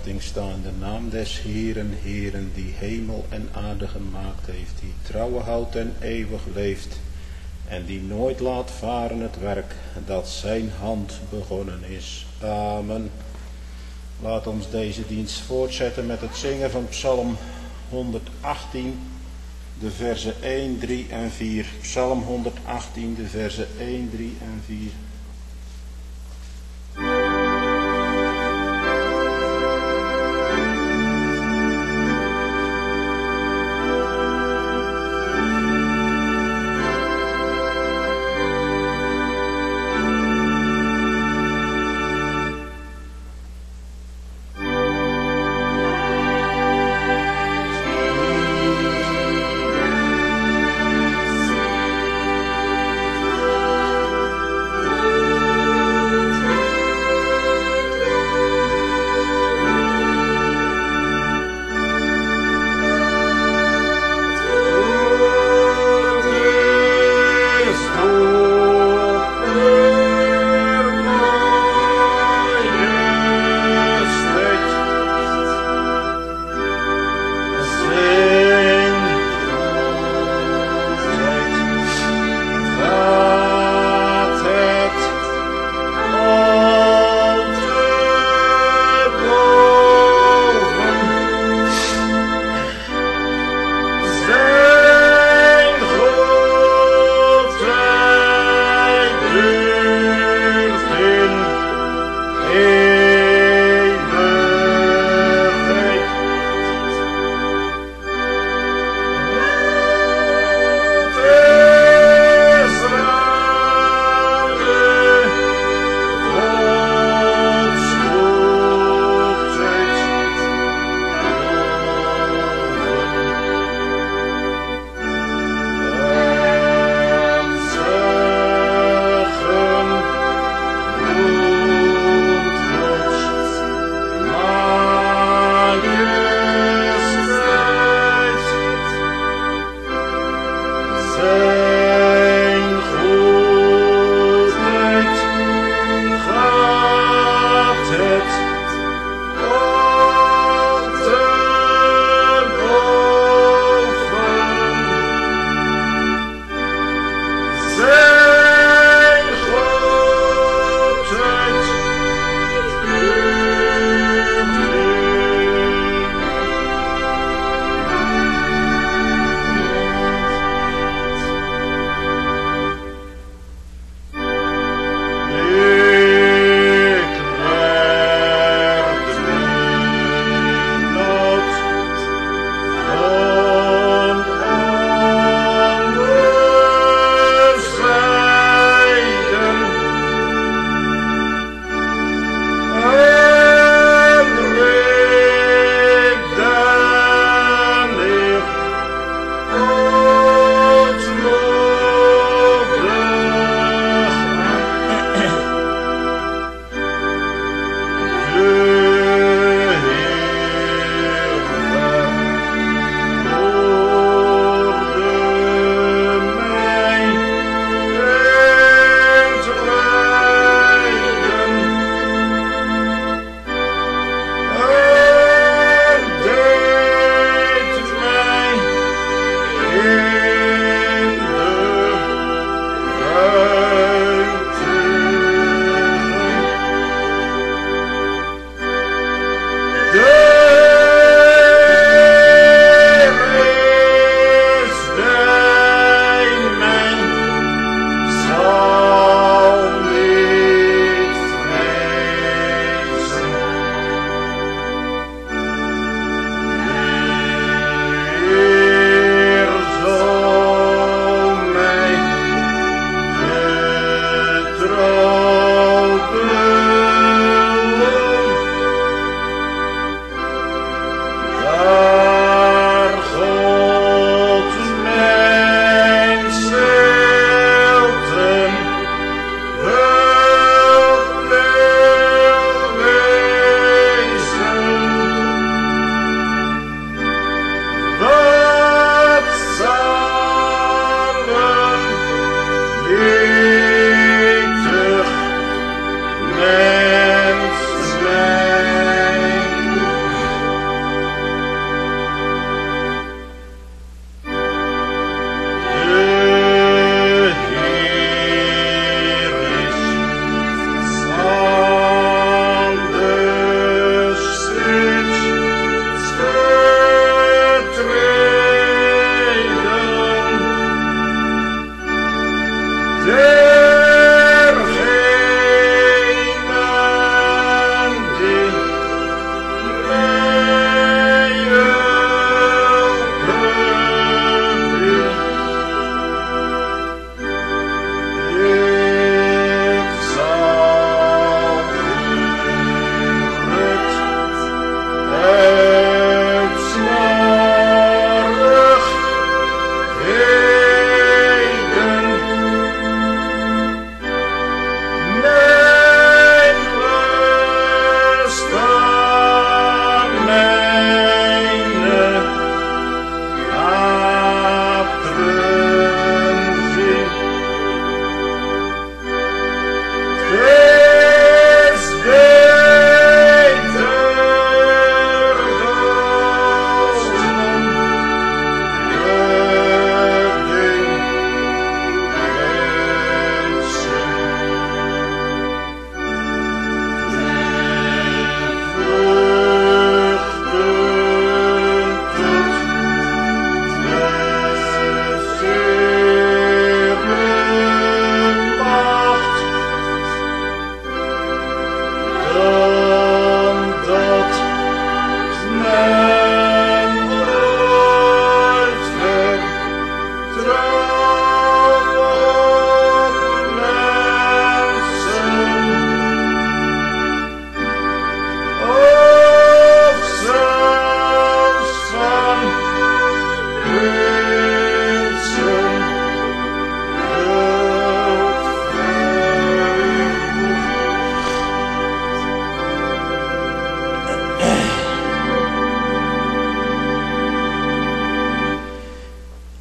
verwachting sta in de naam des Heeren, Heeren, die hemel en aarde gemaakt heeft, die trouwe houdt en eeuwig leeft, en die nooit laat varen het werk dat zijn hand begonnen is. Amen. Laat ons deze dienst voortzetten met het zingen van Psalm 118, de verzen 1, 3 en 4. Psalm 118, de verzen 1, 3 en 4. Oh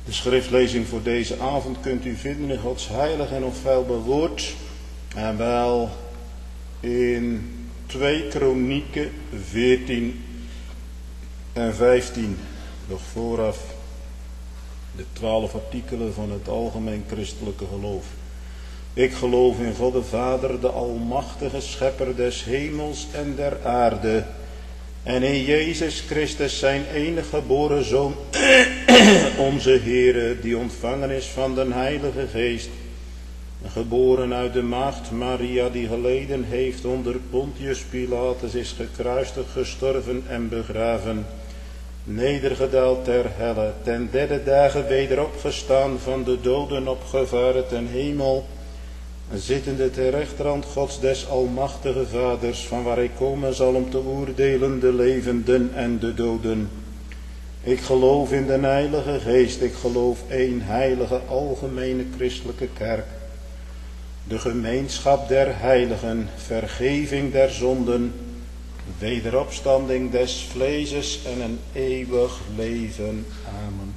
De schriftlezing voor deze avond kunt u vinden in Gods heilig en onfeilbaar woord. En wel in 2 Kronieken 14 en 15. Nog vooraf de 12 artikelen van het algemeen christelijke geloof. Ik geloof in God de Vader, de almachtige schepper des hemels en der aarde. En in Jezus Christus zijn enige geboren Zoon, onze Heere, die ontvangen is van den Heilige Geest. Geboren uit de maagd Maria, die geleden heeft onder Pontius Pilatus, is gekruisigd, gestorven en begraven. Nedergedaald ter helle, ten derde dagen wederopgestaan, van de doden opgevaren ten hemel, zittende ter rechterhand Gods des almachtige Vaders, van waar hij komen zal om te oordelen de levenden en de doden. Ik geloof in de Heilige Geest, ik geloof één heilige algemene christelijke kerk, de gemeenschap der heiligen, vergeving der zonden, wederopstanding des vleeses en een eeuwig leven. Amen.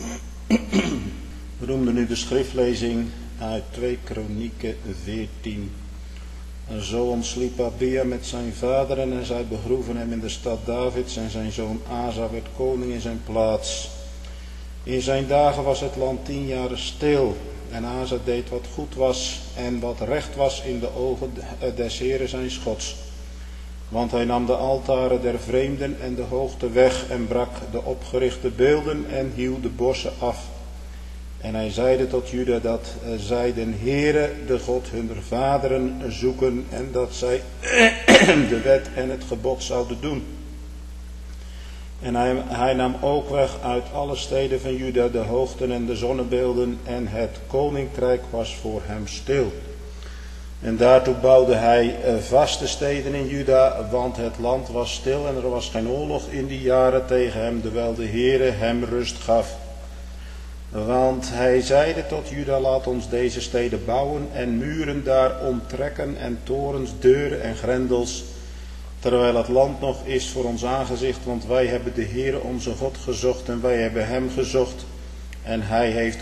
We noemden nu de schriftlezing uit 2 Kronieken 14. En zo ontsliep Abia met zijn vaderen en zij begroeven hem in de stad Davids, en zijn zoon Asa werd koning in zijn plaats. In zijn dagen was het land 10 jaar stil, en Asa deed wat goed was en wat recht was in de ogen des Heeren zijns Gods. Want hij nam de altaren der vreemden en de hoogte weg en brak de opgerichte beelden en hieuw de bossen af. En hij zeide tot Juda dat zij den Heere, de God hunner vaderen, zoeken en dat zij de wet en het gebod zouden doen. En hij nam ook weg uit alle steden van Juda de hoogten en de zonnebeelden, en het koninkrijk was voor hem stil. En daartoe bouwde hij vaste steden in Juda, want het land was stil en er was geen oorlog in die jaren tegen hem, terwijl de Heere hem rust gaf. Want hij zeide tot Juda, laat ons deze steden bouwen en muren daar omtrekken en torens, deuren en grendels, terwijl het land nog is voor ons aangezicht, want wij hebben de Heere onze God gezocht en wij hebben hem gezocht en hij heeft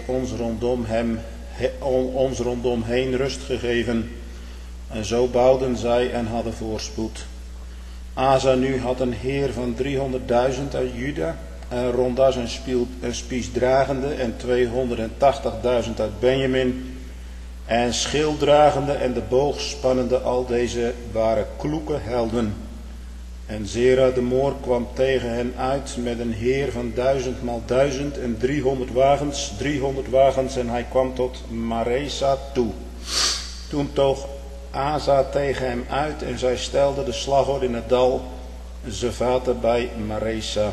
ons rondom heen rust gegeven. En zo bouwden zij en hadden voorspoed. Asa nu had een heer van 300.000 uit Juda, en rondas een spies dragende, en 280.000 uit Benjamin, en schilddragende en de boog spannende. Al deze waren kloeke helden. En Zera de Moor kwam tegen hen uit met een heer van 1000 maal 1000 en 300 wagens, en hij kwam tot Maresa toe. Toen toog Asa tegen hem uit en zij stelden de slagorde in het dal Zefata bij Maresa.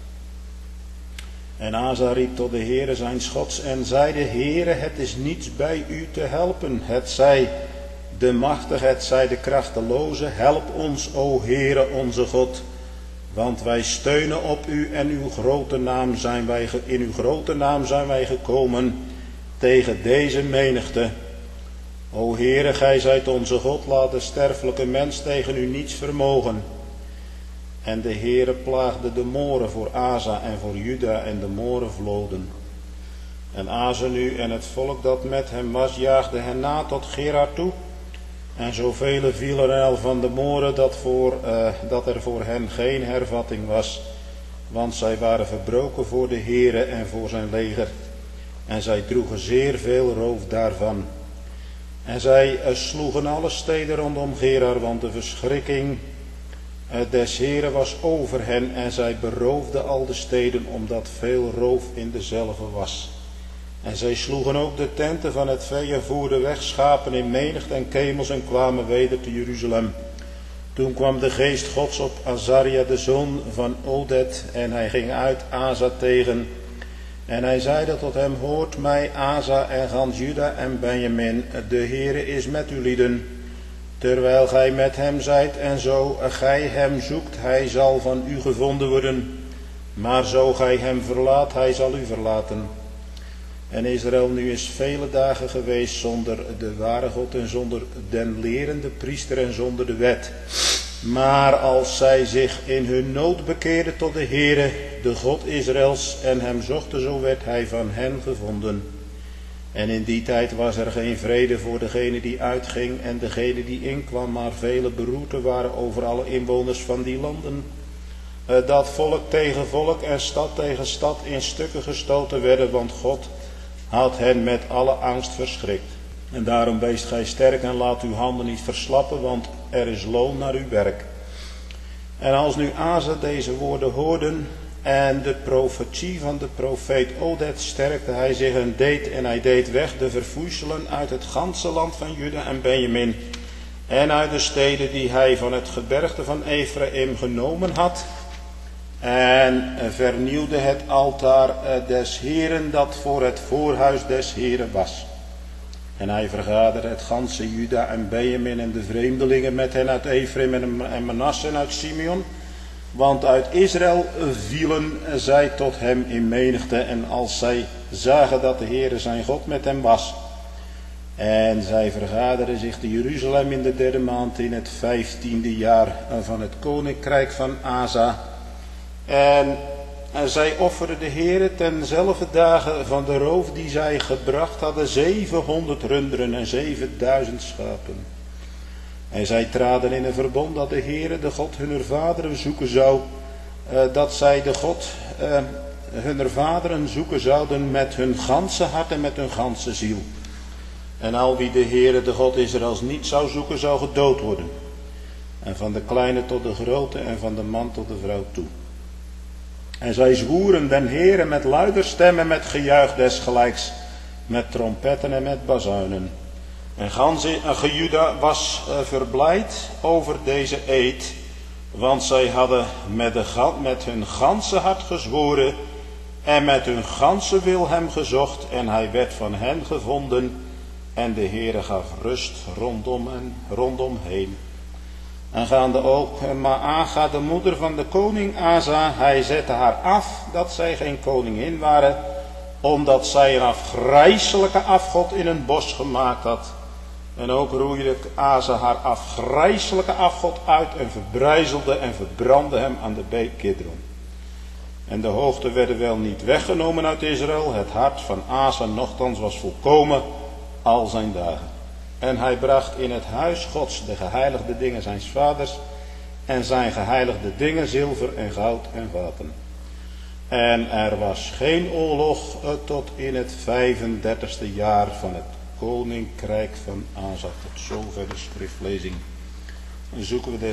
En Asa riep tot de Heere zijns Gods en zeide, Heere, het is niets bij u te helpen. Het zij de machtige, het zij de krachteloze. Help ons, o Heere onze God. Want wij steunen op u en in uw grote naam zijn wij gekomen tegen deze menigte. O Heere, gij zijt onze God, laat de sterfelijke mens tegen u niets vermogen. En de Heere plaagde de Moren voor Asa en voor Juda, en de Moren vloden. En Asa nu en het volk dat met hem was, jaagde hen na tot Gerar toe. En zoveel vielen er al van de Moren dat er voor hen geen hervatting was. Want zij waren verbroken voor de Heere en voor zijn leger. En zij droegen zeer veel roof daarvan. En zij sloegen alle steden rondom Gerar, want de verschrikking des Heeren was over hen, en zij beroofden al de steden, omdat veel roof in dezelve was. En zij sloegen ook de tenten van het vee en voerden weg schapen in menigte en kemels en kwamen weder te Jeruzalem. Toen kwam de geest Gods op Azaria, de zoon van Oded, en hij ging uit Asa tegen. En hij zeide tot hem, hoort mij Asa en gans Juda en Benjamin, de Heere is met u lieden. Terwijl gij met hem zijt en zo gij hem zoekt, hij zal van u gevonden worden. Maar zo gij hem verlaat, hij zal u verlaten. En Israël nu is vele dagen geweest zonder de ware God en zonder den lerende priester en zonder de wet. Maar als zij zich in hun nood bekeerden tot de Heere, de God Israëls, en hem zochten, zo werd hij van hen gevonden. En in die tijd was er geen vrede voor degene die uitging en degene die inkwam, maar vele beroerten waren over alle inwoners van die landen. Dat volk tegen volk en stad tegen stad in stukken gestoten werden, want God had hen met alle angst verschrikt. En daarom weest gij sterk en laat uw handen niet verslappen, want er is loon naar uw werk. En als nu Asa deze woorden hoorden en de profetie van de profeet Oded, sterkte hij zich en hij deed weg de verfoeiselen uit het ganse land van Juda en Benjamin en uit de steden die hij van het gebergte van Ephraim genomen had, en vernieuwde het altaar des Heeren dat voor het voorhuis des Heeren was. En hij vergaderde het ganse Juda en Benjamin en de vreemdelingen met hen uit Ephraim en Manasse en uit Simeon. Want uit Israël vielen zij tot hem in menigte. En als zij zagen dat de Heere zijn God met hem was. En zij vergaderden zich te Jeruzalem in de 3e maand in het 15e jaar van het koninkrijk van Asa. En zij offerden de Heere tenzelfde dagen van de roof die zij gebracht hadden 700 runderen en 7000 schapen. En zij traden in een verbond dat de Heere, de God hunner vaderen, zoeken zou, dat zij de God hunner vaderen zoeken zouden met hun ganse hart en met hun ganse ziel. En al wie de Heere, de God Israëls, niet zou zoeken, zou gedood worden. En van de kleine tot de grote en van de man tot de vrouw toe. En zij zwoeren den Heere met luider stem en met gejuich desgelijks, met trompetten en met bazuinen. En Juda was verblijd over deze eed, want zij hadden met hun ganse hart gezworen en met hun ganse wil hem gezocht, en hij werd van hen gevonden, en de Heere gaf rust rondom heen. En gaande ook Maaga, de moeder van de koning Asa, hij zette haar af dat zij geen koningin waren, omdat zij een afgrijselijke afgod in een bos gemaakt had. En ook roeide Asa haar afgrijselijke afgod uit en verbrijzelde en verbrandde hem aan de beek Kidron. En de hoogten werden wel niet weggenomen uit Israël, het hart van Asa nochtans was volkomen al zijn dagen. En hij bracht in het huis Gods de geheiligde dingen zijns vaders en zijn geheiligde dingen zilver en goud en vaten. En er was geen oorlog tot in het 35e jaar van het koninkrijk van Asa. Tot zover de schriftlezing. Dan zoeken we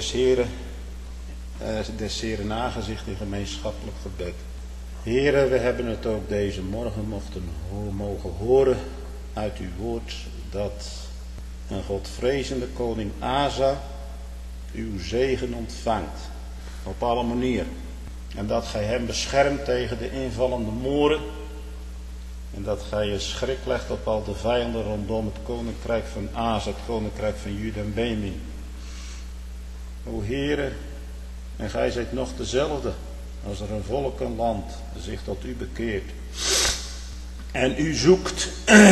des Heren aangezicht in gemeenschappelijk gebed. Heren, we hebben het ook deze morgen mogen horen uit uw woord dat een godvrezende koning Asa uw zegen ontvangt op alle manieren. En dat gij hem beschermt tegen de invallende Moren. En dat gij je schrik legt op al de vijanden rondom het koninkrijk van Asa, het koninkrijk van Juda en Benjamin. O Heere, en gij zijt nog dezelfde als er een volk, een land zich tot u bekeert. En u zoekt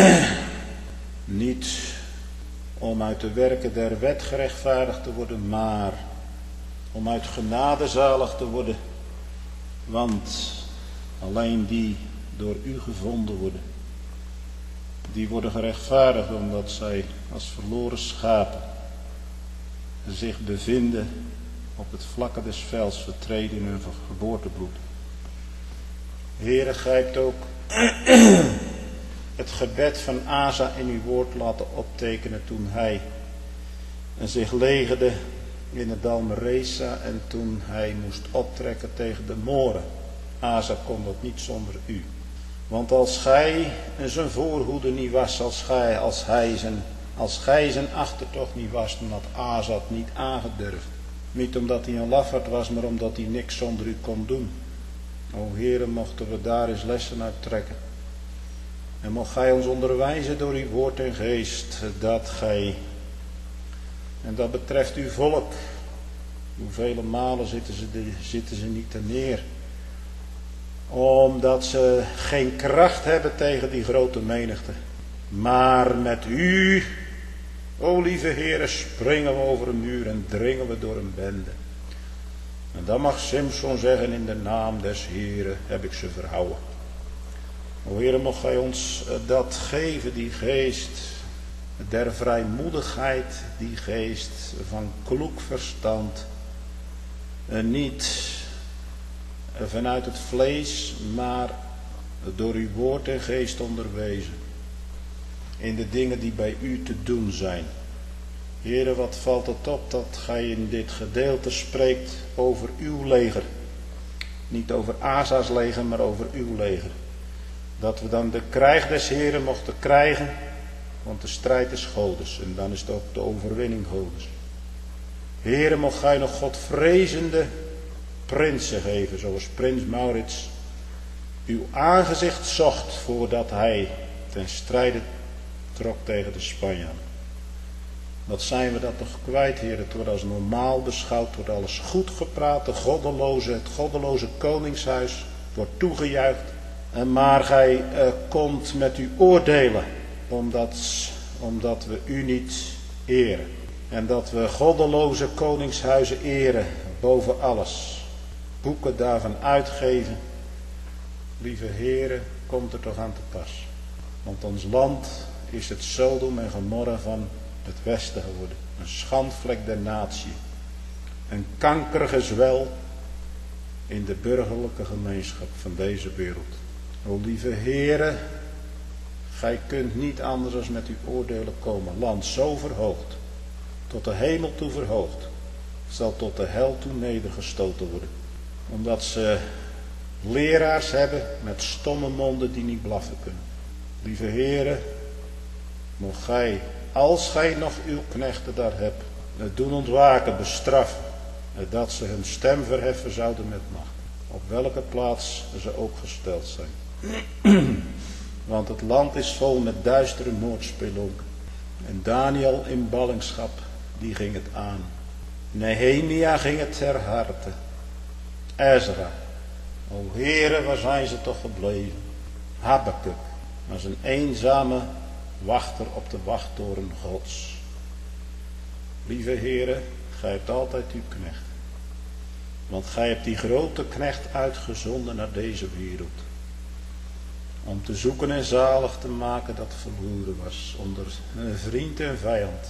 niet om uit de werken der wet gerechtvaardigd te worden, maar om uit genade zalig te worden. Want alleen die door u gevonden worden, die worden gerechtvaardigd omdat zij als verloren schapen zich bevinden op het vlakke des velds, vertreden in hun geboortebloed. Heere, gij hebt ook het gebed van Asa in uw woord laten optekenen toen hij zich legerde in het dal Meresa en toen hij moest optrekken tegen de Moren. Asa kon dat niet zonder u. Want als gij zijn voorhoede niet was, als gij zijn achtertocht niet was, dan had Asa het niet aangedurfd. Niet omdat hij een lafaard was, maar omdat hij niks zonder u kon doen. O Heere, mochten we daar eens lessen uit trekken. En mocht gij ons onderwijzen door uw woord en geest, dat gij, en dat betreft uw volk, hoeveel malen zitten ze niet te neer, omdat ze geen kracht hebben tegen die grote menigte. Maar met u O lieve Heere, springen we over een muur en dringen we door een bende. En dan mag Simson zeggen, in de naam des Heere heb ik ze verhouden. O Heere, mocht gij ons dat geven, die geest der vrijmoedigheid, die geest van kloek verstand. Niet vanuit het vlees, maar door uw woord en geest onderwezen. In de dingen die bij u te doen zijn. Heere, wat valt het op dat gij in dit gedeelte spreekt over uw leger. Niet over Asa's leger, maar over uw leger. Dat we dan de krijg des Heeren mochten krijgen, want de strijd is Godes en dan is het ook de overwinning Godes. Heere, mocht gij nog godvrezende prinsen geven, zoals prins Maurits uw aangezicht zocht voordat hij ten strijde trok tegen de Spanjaarden. Wat zijn we dat toch kwijt, Heer? Het wordt als normaal beschouwd, wordt alles goed gepraat, het goddeloze koningshuis wordt toegejuicht. Maar gij komt met uw oordelen, omdat we u niet eren. En dat we goddeloze koningshuizen eren boven alles. Boeken daarvan uitgeven. Lieve Heere, komt er toch aan te pas. Want ons land is het Sodom en Gomorra van het Westen geworden. Een schandvlek der natie. Een kankergezwel in de burgerlijke gemeenschap van deze wereld. O lieve Heere, gij kunt niet anders dan met uw oordelen komen. Land zo verhoogd, tot de hemel toe verhoogd, zal tot de hel toe nedergestoten worden. Omdat ze leraars hebben met stomme monden die niet blaffen kunnen. Lieve Heere, mocht gij, als gij nog uw knechten daar hebt, het doen ontwaken, bestraffen, dat ze hun stem verheffen zouden met macht. Op welke plaats ze ook gesteld zijn. Want het land is vol met duistere moordspelonken. En Daniel in ballingschap, die ging het aan. Nehemia ging het ter harte. Ezra. O Heere, waar zijn ze toch gebleven? Habakuk was een eenzame wachter op de wachttoren Gods. Lieve Heere, gij hebt altijd uw knecht. Want gij hebt die grote knecht uitgezonden naar deze wereld. Om te zoeken en zalig te maken dat verloren was. Onder vriend en vijand.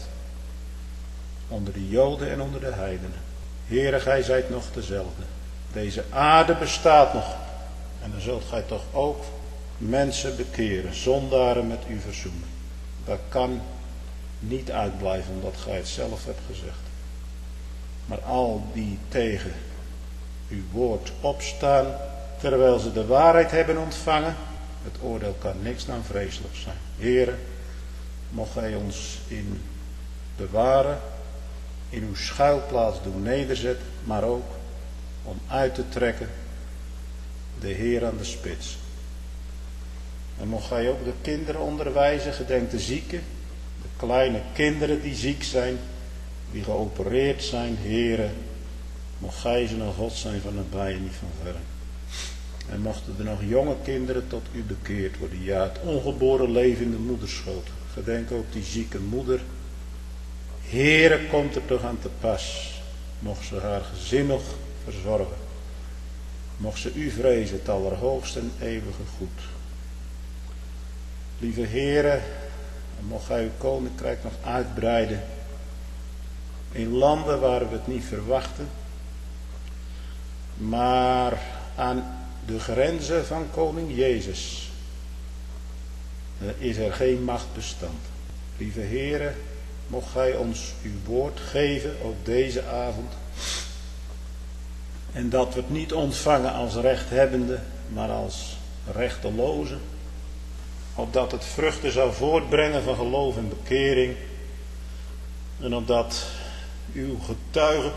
Onder de Joden en onder de heidenen. Heere, gij zijt nog dezelfde. Deze aarde bestaat nog. En dan zult gij toch ook mensen bekeren. Zondaren met u verzoenen. Dat kan niet uitblijven omdat gij het zelf hebt gezegd. Maar al die tegen uw woord opstaan, terwijl ze de waarheid hebben ontvangen, het oordeel kan niks dan vreselijk zijn. Heere, mocht gij ons in bewaren, in uw schuilplaats doen nederzetten, maar ook om uit te trekken de Heer aan de spits. En mocht gij ook de kinderen onderwijzen, gedenk de zieken, de kleine kinderen die ziek zijn, die geopereerd zijn, Heere, mocht gij ze een God zijn van nabij en niet van verre. En mochten er nog jonge kinderen tot u bekeerd worden, ja, het ongeboren leven in de moederschoot. Gedenk ook die zieke moeder. Heere, komt er toch aan te pas, mocht ze haar gezin nog verzorgen. Mocht ze u vrezen, het allerhoogste en eeuwige goed. Lieve Heere, mocht gij uw koninkrijk nog uitbreiden in landen waar we het niet verwachten, maar aan de grenzen van koning Jezus is er geen macht bestand. Lieve Heere, mocht gij ons uw woord geven op deze avond. En dat we het niet ontvangen als rechthebbende, maar als rechtelozen. Opdat het vruchten zou voortbrengen van geloof en bekering. En opdat uw getuigen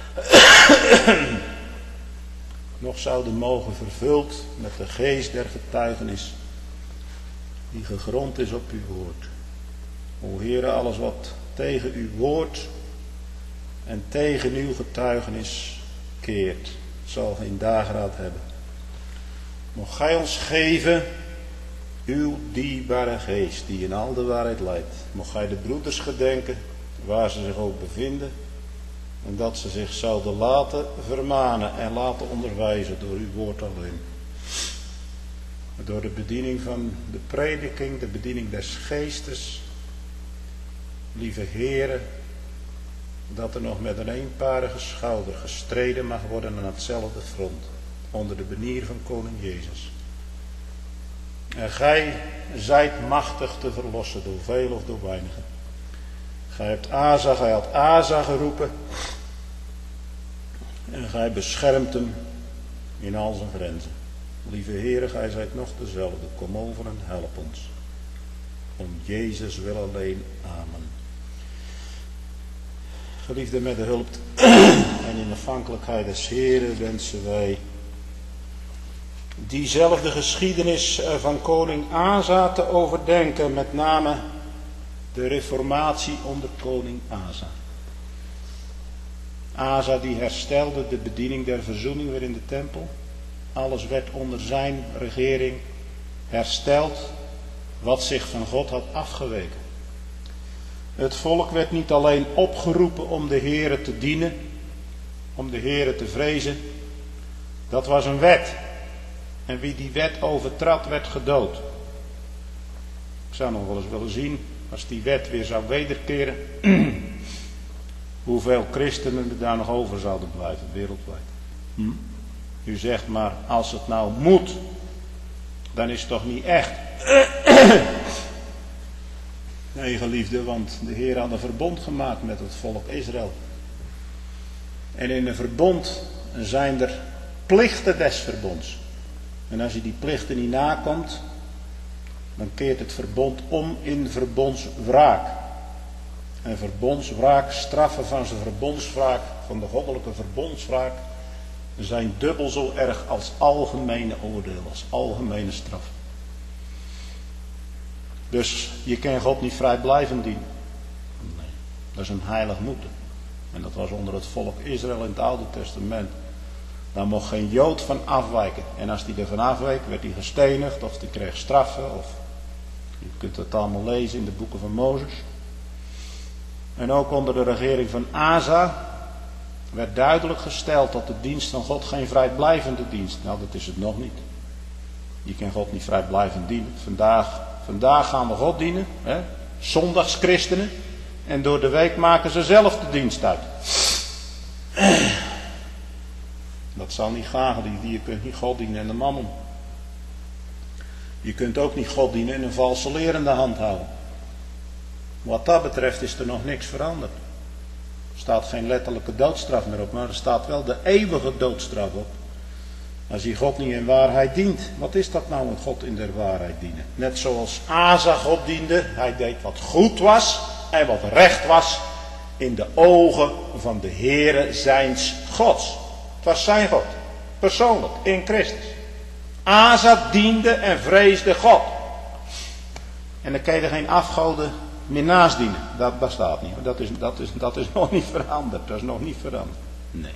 nog zouden mogen vervuld met de geest der getuigenis. Die gegrond is op uw woord. O Heere, alles wat tegen uw woord en tegen uw getuigenis keert, zal geen dageraad hebben. Mocht gij ons geven uw dierbare geest die in al de waarheid leidt. Mocht gij de broeders gedenken, waar ze zich ook bevinden, en dat ze zich zouden laten vermanen en laten onderwijzen door uw woord alleen. Door de bediening van de prediking, de bediening des geestes, lieve Heere, dat er nog met een eenparige schouder gestreden mag worden aan hetzelfde front, onder de benier van koning Jezus. En gij zijt machtig te verlossen door veel of door weinigen. Gij had Asa geroepen en gij beschermt hem in al zijn grenzen. Lieve Heere, gij zijt nog dezelfde. Kom over en help ons. Om Jezus wil alleen. Amen. Geliefde, met de hulp en in afhankelijkheid des Heeren wensen wij diezelfde geschiedenis van koning Asa te overdenken. Met name de reformatie onder koning Asa. Asa die herstelde de bediening der verzoening weer in de tempel. Alles werd onder zijn regering hersteld wat zich van God had afgeweken. Het volk werd niet alleen opgeroepen om de Heere te dienen, om de Heere te vrezen. Dat was een wet. En wie die wet overtrad, werd gedood. Ik zou nog wel eens willen zien, als die wet weer zou wederkeren, hoeveel christenen er daar nog over zouden blijven, wereldwijd. U zegt maar, als het nou moet, dan is het toch niet echt. Nee, geliefde, want de Heer had een verbond gemaakt met het volk Israël. En in een verbond zijn er plichten des verbonds. En als je die plichten niet nakomt, dan keert het verbond om in verbondswraak. En verbondswraak, straffen van zijn verbondswraak, van de goddelijke verbondswraak, zijn dubbel zo erg als algemene oordeel, als algemene straf. Dus je kan God niet vrijblijvend dienen. Nee, dat is een heilig moeten. En dat was onder het volk Israël in het Oude Testament. Daar mocht geen Jood van afwijken. En als die er van afweek, werd hij gestenigd of die kreeg straffen. Of, je kunt het allemaal lezen in de boeken van Mozes. En ook onder de regering van Asa werd duidelijk gesteld dat de dienst van God geen vrijblijvende dienst. Nou, dat is het nog niet. Je kan God niet vrijblijvend dienen. Vandaag gaan we God dienen. Hè? Zondagschristenen. En door de week maken ze zelf de dienst uit. Dat zal niet gaan. Je kunt niet God dienen en de mammon. Je kunt ook niet God dienen en een valse leer in de hand houden. Wat dat betreft is er nog niks veranderd. Er staat geen letterlijke doodstraf meer op, maar er staat wel de eeuwige doodstraf op. Als je God niet in waarheid dient. Wat is dat nou, een God in der waarheid dienen? Net zoals Asa God diende. Hij deed wat goed was en wat recht was in de ogen van de Heere zijns Gods. Het was zijn God. Persoonlijk, in Christus. Asa diende en vreesde God. En dan kan je er geen afgoden meer naast dienen. Dat bestaat niet. Dat is nog niet veranderd. Dat is nog niet veranderd. Nee.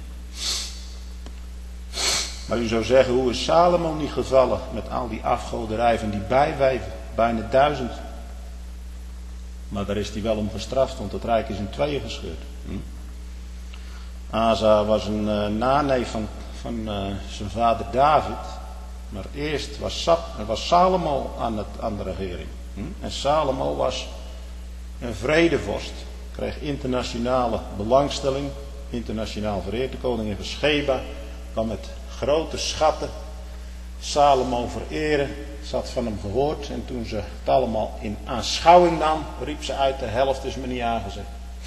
Maar u zou zeggen, hoe is Salomo niet gevallen met al die afgoderij van die bijwijven? Bijna 1000. Maar daar is hij wel om gestraft, want het rijk is in tweeën gescheurd. Asa was een naneef van zijn vader David. Maar eerst was Salomo aan de regering. En Salomo was een vredevorst. Kreeg internationale belangstelling. Internationaal vereerd. De koningin van Sheba kwam met grote schatten Salomo vereren. Ze had van hem gehoord. En toen ze het allemaal in aanschouwing nam, riep ze uit, de helft is me niet aangezet.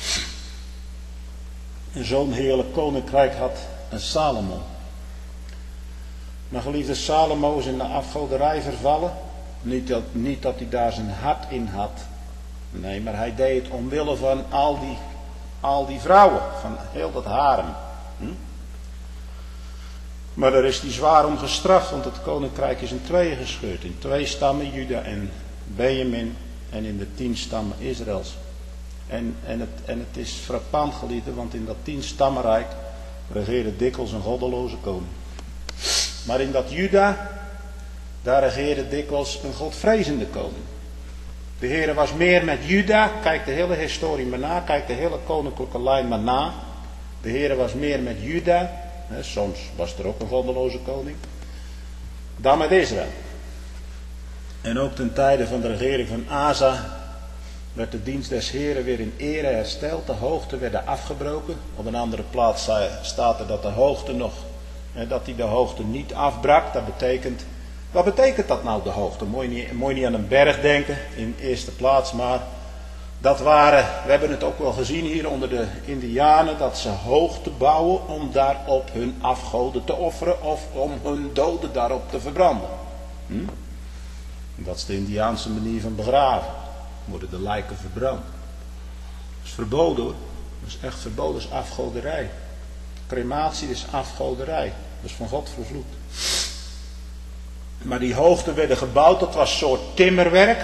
En zo'n heerlijk koninkrijk had een Salomo. Maar geliefde, Salomo is in de afgoderij vervallen. Niet dat hij daar zijn hart in had. Nee, maar hij deed het omwille van al die vrouwen. Van heel dat harem. Maar daar is hij zwaar om gestraft. Want het koninkrijk is in tweeën gescheurd. In 2 stammen, Juda en Benjamin. En in de 10 stammen Israëls. En het is frappant, geliefde. Want in dat 10 stammenrijk regeerde dikwijls een goddeloze koning. Maar in dat Juda, daar regeerde dikwijls een godvrezende koning. De Heere was meer met Juda, kijk de hele historie maar na, kijk de hele koninklijke lijn maar na. De Heere was meer met Juda, soms was er ook een goddeloze koning, dan met Israël. En ook ten tijde van de regering van Asa werd de dienst des Heeren weer in ere hersteld. De hoogten werden afgebroken. Op een andere plaats staat er dat de hoogte niet afbrak. Wat betekent dat nou, de hoogte? Moet je niet aan een berg denken in eerste plaats, maar dat waren, we hebben het ook wel gezien hier onder de Indianen, dat ze hoogte bouwen om daarop hun afgoden te offeren of om hun doden daarop te verbranden. Dat is de Indiaanse manier van begraven. Worden de lijken verbrand. Dat is verboden hoor. Dat is echt verboden, dat is afgoderij. Crematie is afgoderij. Dat is van God vervloekt. Maar die hoogten werden gebouwd, dat was een soort timmerwerk.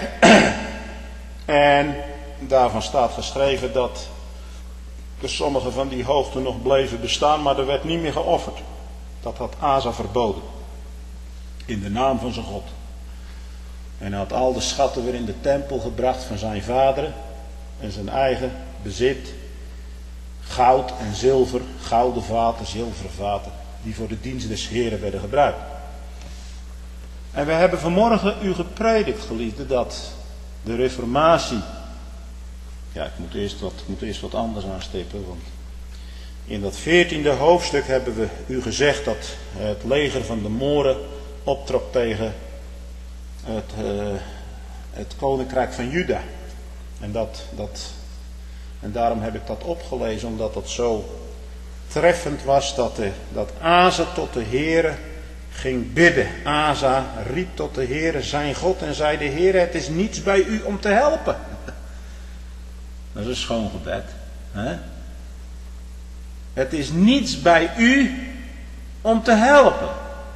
En daarvan staat geschreven dat sommige van die hoogten nog bleven bestaan, maar er werd niet meer geofferd. Dat had Asa verboden. In de naam van zijn God. En hij had al de schatten weer in de tempel gebracht van zijn vaderen en zijn eigen bezit. Goud en zilver, gouden vaten, zilveren vaten, die voor de dienst des Heren werden gebruikt. En we hebben vanmorgen u gepredikt, geliefden, dat de reformatie... Ja, ik moet eerst wat anders aanstippen, want in dat 14e hoofdstuk hebben we u gezegd dat het leger van de Moren optrok tegen het koninkrijk van Juda. En daarom heb ik dat opgelezen, omdat dat zo treffend was dat Asa tot de Heere ging bidden. Asa riep tot de Heere zijn God en zei: de Heere, het is niets bij u om te helpen. Dat is een schoon gebed. Hè? Het is niets bij u om te helpen.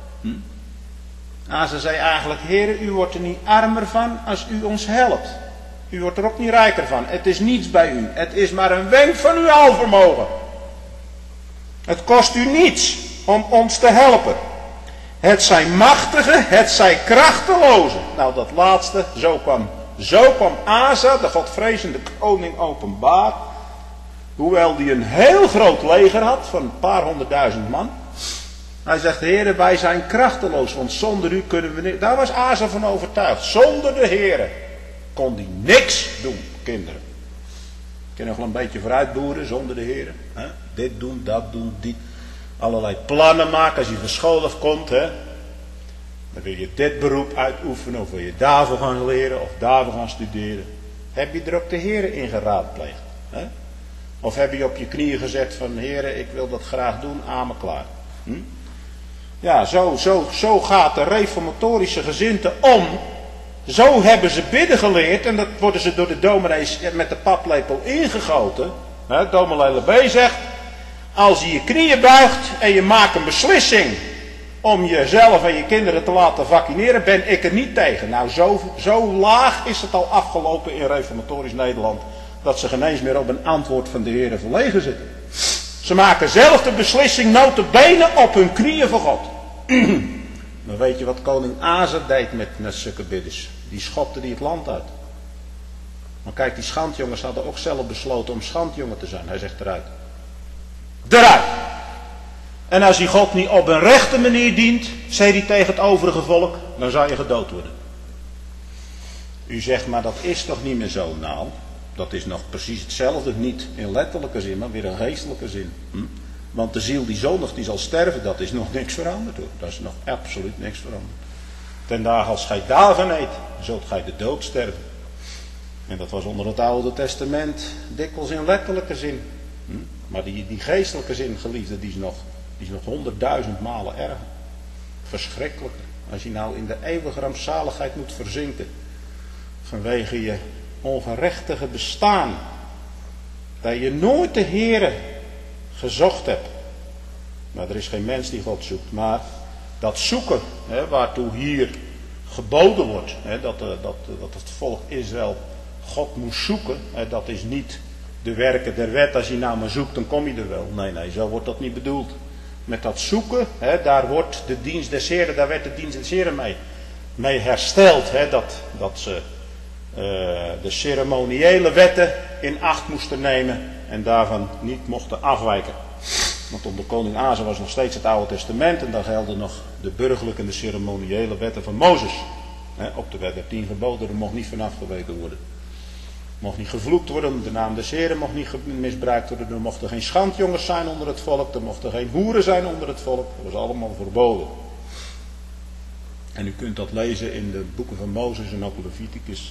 Asa zei eigenlijk: Heere, u wordt er niet armer van als u ons helpt. U wordt er ook niet rijker van. Het is niets bij u. Het is maar een wenk van uw alvermogen. Het kost u niets om ons te helpen. Het zijn machtige, het zijn krachteloze. Nou, dat laatste, zo kwam Asa, de godvrezende koning, openbaar. Hoewel die een heel groot leger had van een paar 100.000 man. Hij zegt: Heere, wij zijn krachteloos, want zonder u kunnen we niks. Daar was Asa van overtuigd. Zonder de Heere kon hij niks doen, kinderen. Je kan nog wel een beetje vooruitboeren zonder de Heere. Dit doen, dat doen, die. Allerlei plannen maken als je van school afkomt. Dan wil je dit beroep uitoefenen, of wil je daarvoor gaan leren, of daarvoor gaan studeren. Heb je er ook de Heere in geraadpleegd? Of heb je op je knieën gezet van: Heere, ik wil dat graag doen, amen, klaar. Ja, zo gaat de reformatorische gezindte om. Zo hebben ze bidden geleerd en dat worden ze door de dominees met de paplepel ingegoten. Dominee Lebé zegt: als je je knieën buigt en je maakt een beslissing om jezelf en je kinderen te laten vaccineren, ben ik er niet tegen. Nou, zo laag is het al afgelopen in reformatorisch Nederland, dat ze geen eens meer op een antwoord van de Heere verlegen zitten. Ze maken zelf de beslissing, nota bene, op hun knieën voor God. Maar weet je wat koning Asa deed met zulke bidders? Die schopte die het land uit. Maar kijk, die schandjongens hadden ook zelf besloten om schandjongen te zijn. Hij zegt: eruit. Eruit! En als je God niet op een rechte manier dient, zei hij tegen het overige volk, dan zou je gedood worden. U zegt: maar dat is toch niet meer zo? Nou, dat is nog precies hetzelfde. Niet in letterlijke zin, maar weer in geestelijke zin. Want de ziel die zondigt, die zal sterven. Dat is nog niks veranderd hoor. Dat is nog absoluut niks veranderd. Ten dagen als gij daarvan eet, zult gij de dood sterven. En dat was onder het Oude Testament dikwijls in letterlijke zin. Maar die geestelijke zin, geliefde, die is nog 100.000 malen erger. Verschrikkelijker. Als je nou in de eeuwige rampzaligheid moet verzinken. Vanwege je ongerechtige bestaan. Dat je nooit de Heere gezocht hebt. Maar er is geen mens die God zoekt. Maar dat zoeken, waartoe hier geboden wordt. Dat het volk Israël God moest zoeken. Dat is niet de werken der wet. Als je nou maar zoekt, dan kom je er wel. Nee, zo wordt dat niet bedoeld. Met dat zoeken, daar wordt de dienst des Heren, daar werd de dienst des Heren mee mee hersteld. Dat ze de ceremoniële wetten in acht moesten nemen en daarvan niet mochten afwijken. Want onder koning Asa was nog steeds het Oude Testament en dan gelden nog de burgerlijke en de ceremoniële wetten van Mozes. Op de wet der 10 geboden, er mocht niet van afgeweken worden. Er mocht niet gevloekt worden, de naam des Heren mocht niet misbruikt worden. Er mochten geen schandjongens zijn onder het volk, er mochten geen hoeren zijn onder het volk. Dat was allemaal verboden. En u kunt dat lezen in de boeken van Mozes en ook Leviticus.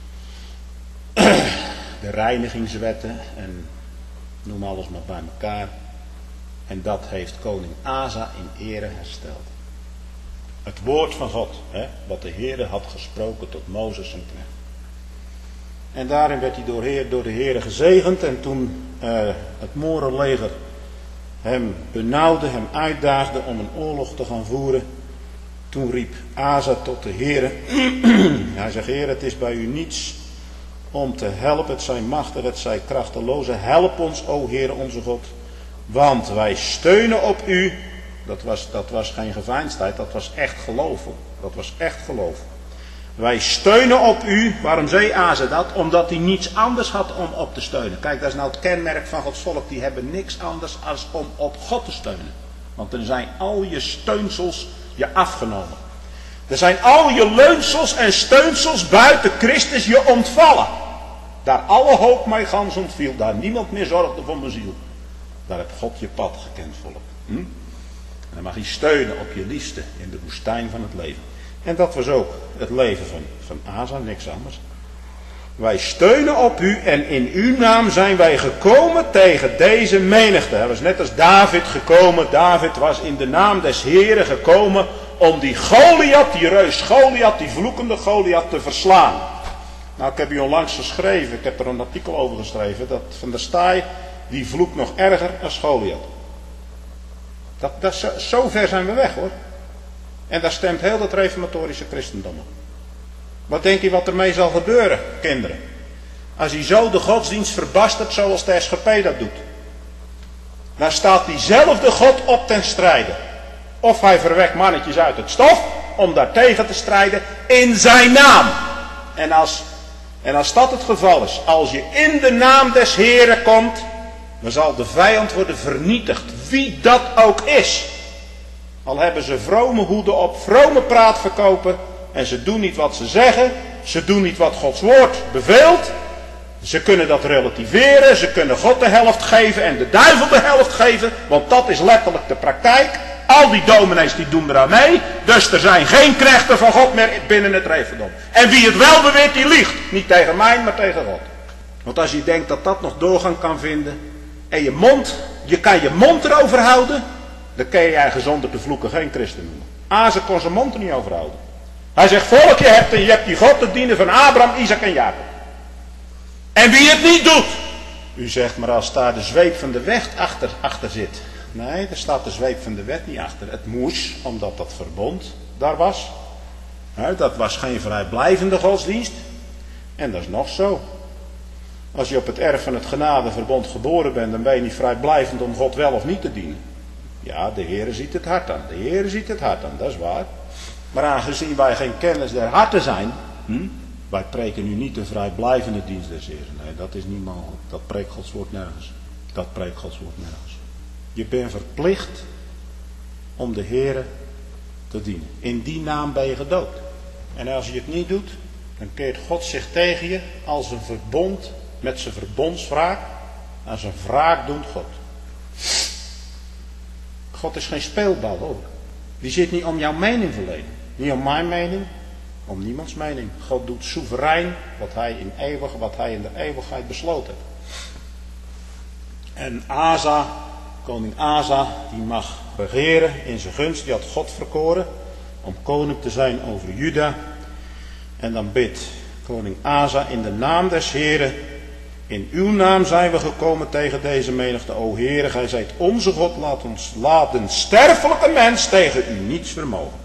De reinigingswetten en noem alles maar bij elkaar. En dat heeft koning Asa in ere hersteld. Het woord van God, wat de Heere had gesproken tot Mozes en knecht. En daarin werd hij door de Heere gezegend. En toen het Morenleger hem benauwde, hem uitdaagde om een oorlog te gaan voeren. Toen riep Asa tot de Heere. Hij zegt, Heer, het is bij u niets om te helpen. Het zijn machtig, het zijn krachteloze. Help ons, o Heere onze God. Want wij steunen op u. Dat was geen geveinsdheid, dat was echt geloof. Dat was echt geloof. Wij steunen op u. Waarom zei Asa dat? Omdat hij niets anders had om op te steunen. Kijk, dat is nou het kenmerk van Gods volk. Die hebben niks anders als om op God te steunen. Want dan zijn al je steunsels je afgenomen. Er zijn al je leunsels en steunsels buiten Christus je ontvallen. Daar alle hoop mij gans ontviel. Daar niemand meer zorgde voor mijn ziel. Daar heb God je pad gekend, volk. En dan mag je steunen op je liefste in de woestijn van het leven. En dat was ook het leven van Asa, niks anders. Wij steunen op u en in uw naam zijn wij gekomen tegen deze menigte. Hij was net als David gekomen. David was in de naam des Heren gekomen om die Goliath, die reus Goliath, die vloekende Goliath te verslaan. Nou, ik heb u onlangs geschreven, ik heb er een artikel over geschreven, dat van der Staaij, die vloekt nog erger als Goliath. Zo ver zijn we weg, hoor. En daar stemt heel dat reformatorische christendom op. Wat denk je wat ermee zal gebeuren, kinderen? Als hij zo de godsdienst verbastert zoals de SGP dat doet. Dan staat diezelfde God op ten strijde. Of hij verwekt mannetjes uit het stof om daartegen te strijden in zijn naam. En als dat het geval is, als je in de naam des Heren komt, dan zal de vijand worden vernietigd. Wie dat ook is. Al hebben ze vrome hoeden op, vrome praat verkopen. En ze doen niet wat ze zeggen. Ze doen niet wat Gods woord beveelt. Ze kunnen dat relativeren. Ze kunnen God de helft geven en de duivel de helft geven. Want dat is letterlijk de praktijk. Al die dominees die doen eraan mee. Dus er zijn geen knechten van God meer binnen het reformdom. En wie het wel beweert, die liegt. Niet tegen mij, maar tegen God. Want als je denkt dat dat nog doorgang kan vinden. En je kan je mond erover houden. Dan kun je eigenlijk zonder te vloeken geen christen noemen. Asa kon zijn mond er niet over houden. Hij zegt, volk, je hebt die God te dienen van Abraham, Isaac en Jacob. En wie het niet doet. U zegt, maar als daar de zweep van de wet achter zit. Nee, er staat de zweep van de wet niet achter. Het moest, omdat dat verbond daar was. Dat was geen vrijblijvende godsdienst. En dat is nog zo. Als je op het erf van het genadeverbond geboren bent, dan ben je niet vrijblijvend om God wel of niet te dienen. Ja, de Heere ziet het hart aan. De Heere ziet het hart aan, dat is waar. Maar aangezien wij geen kennis der harten zijn, wij preken nu niet de vrijblijvende dienst des Heeren. Nee, dat is niet mogelijk. Dat preekt Gods woord nergens. Dat preekt Gods woord nergens. Je bent verplicht om de Heere te dienen. In die naam ben je gedoopt. En als je het niet doet, dan keert God zich tegen je als een verbond met zijn verbondswraak. Als een wraakdoend God. God is geen speelbal, hoor. Die zit niet om jouw mening verlenen. Niet om mijn mening, om niemands mening. God doet soeverein wat hij in de eeuwigheid besloten heeft. En Asa, koning Asa, die mag regeren in zijn gunst. Die had God verkoren om koning te zijn over Juda. En dan bidt koning Asa in de naam des Heren. In uw naam zijn we gekomen tegen deze menigte. O Heere, gij zijt onze God. Laat een sterfelijke mens tegen u niets vermogen.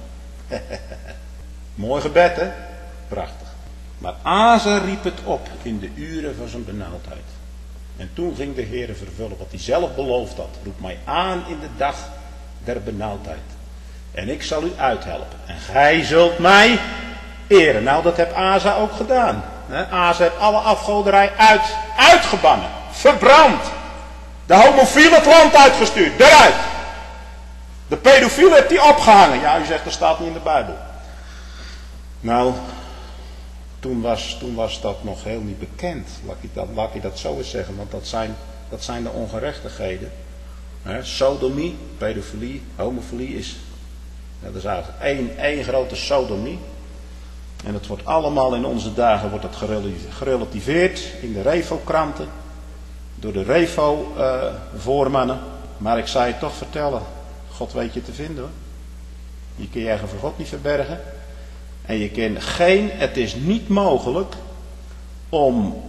Mooi gebed, hè? Prachtig. Maar Asa riep het op in de uren van zijn benauwdheid. En toen ging de Heere vervullen wat hij zelf beloofd had. Roep mij aan in de dag der benauwdheid. En ik zal u uithelpen. En gij zult mij eren. Nou, dat heeft Asa ook gedaan. Asa heeft alle afgoderij uitgebannen. Verbrand. De homofiel het land uitgestuurd. Eruit. De pedofiel heeft die opgehangen. Ja, u zegt dat staat niet in de Bijbel. Nou, toen was dat nog heel niet bekend. Laat ik dat zo eens zeggen. Want dat zijn de ongerechtigheden. Sodomie, pedofilie, homofilie is... Dat is eigenlijk één grote sodomie. En het wordt allemaal in onze dagen wordt het gerelativeerd in de Revo-kranten. Door de Revo-voormannen. Maar ik zou je toch vertellen. God weet je te vinden hoor. Je kunt je eigen voor God niet verbergen. En het is niet mogelijk om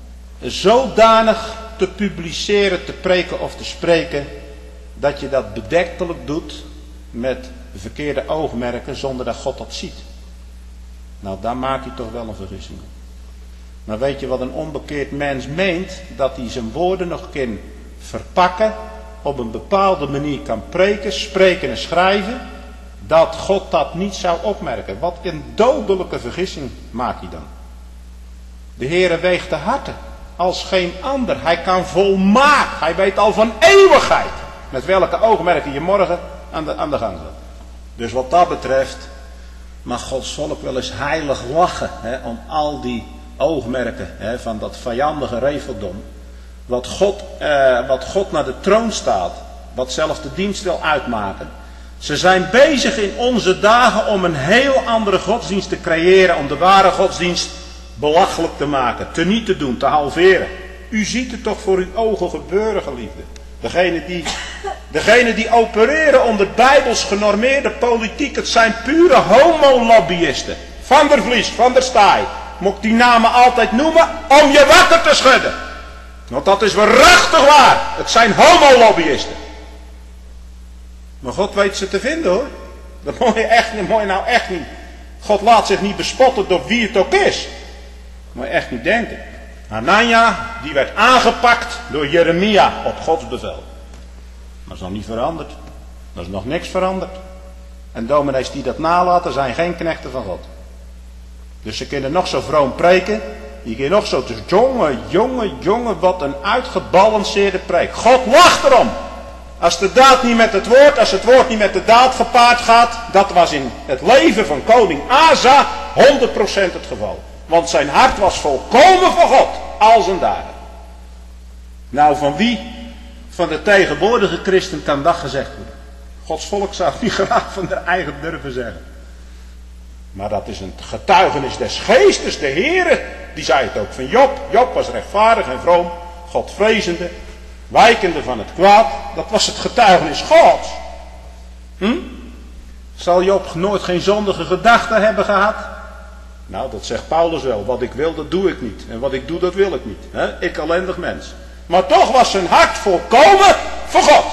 zodanig te publiceren, te preken of te spreken. Dat je dat bedektelijk doet met verkeerde oogmerken zonder dat God dat ziet. Nou, daar maakt hij toch wel een vergissing op. Maar weet je wat een onbekeerd mens meent? Dat hij zijn woorden nog kan verpakken, op een bepaalde manier kan preken, spreken en schrijven, dat God dat niet zou opmerken. Wat een dodelijke vergissing maakt hij dan. De Heere weegt de harten als geen ander. Hij kan volmaakt, hij weet al van eeuwigheid met welke oogmerken je morgen aan de gang gaat. Dus wat dat betreft mag Gods volk wel eens heilig lachen om al die oogmerken van dat vijandige reveldom. Wat God naar de troon staat, wat zelfs de dienst wil uitmaken. Ze zijn bezig in onze dagen om een heel andere godsdienst te creëren, om de ware godsdienst belachelijk te maken, teniet te doen, te halveren. U ziet het toch voor uw ogen gebeuren, geliefde. Degene die opereren onder bijbels genormeerde politiek, het zijn pure homolobbyisten. Van der Vlies, Van der Staaij. Moet ik die namen altijd noemen om je wakker te schudden. Want dat is waarachtig waar. Het zijn homolobbyisten. Maar God weet ze te vinden hoor. Dat moet je nou echt niet. God laat zich niet bespotten door wie het ook is. Moet je echt niet denken. Hanania, die werd aangepakt door Jeremia op Gods bevel. Dat is nog niet veranderd. Dat is nog niks veranderd. En dominees die dat nalaten zijn geen knechten van God. Dus ze kunnen nog zo vroom preken. Die kunnen nog zo jongen, wat een uitgebalanceerde preek. God lacht erom. Als de daad niet met het woord, als het woord niet met de daad gepaard gaat. Dat was in het leven van koning Asa 100% het geval. Want zijn hart was volkomen voor God. Al zijn dagen. Nou, van wie van de tegenwoordige christen kan dat gezegd worden? Gods volk zou niet graag van de eigen durven zeggen. Maar dat is een getuigenis des geestes. De Heere, die zei het ook van Job. Job was rechtvaardig en vroom. Godvrezende. Wijkende van het kwaad. Dat was het getuigenis Gods. Zal Job nooit geen zondige gedachten hebben gehad? Nou, dat zegt Paulus wel. Wat ik wil, dat doe ik niet. En wat ik doe, dat wil ik niet. Ik ellendig mens. Maar toch was zijn hart volkomen voor God.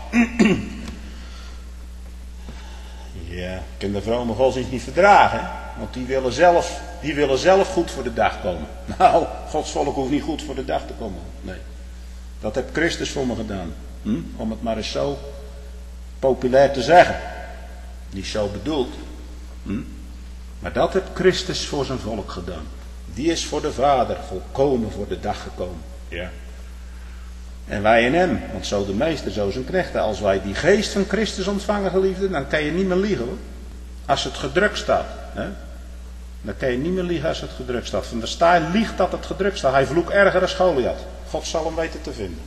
Ja, ik kan de vrome godsdienst niet verdragen. Want die willen zelf goed voor de dag komen. Nou, Gods volk hoeft niet goed voor de dag te komen. Nee. Dat heeft Christus voor me gedaan. Om het maar eens zo populair te zeggen. Niet zo bedoeld. Maar dat heeft Christus voor zijn volk gedaan. Die is voor de Vader volkomen voor de dag gekomen. Ja. En wij in hem, want zo de meester, zo zijn knechten. Als wij die geest van Christus ontvangen, geliefden, dan kan je niet meer liegen hoor. Als het gedrukt staat. Dan kan je niet meer liegen als het gedrukt staat. Van der Staaij liegt dat het gedrukt staat. Hij vloekt erger als Goliath. God zal hem weten te vinden.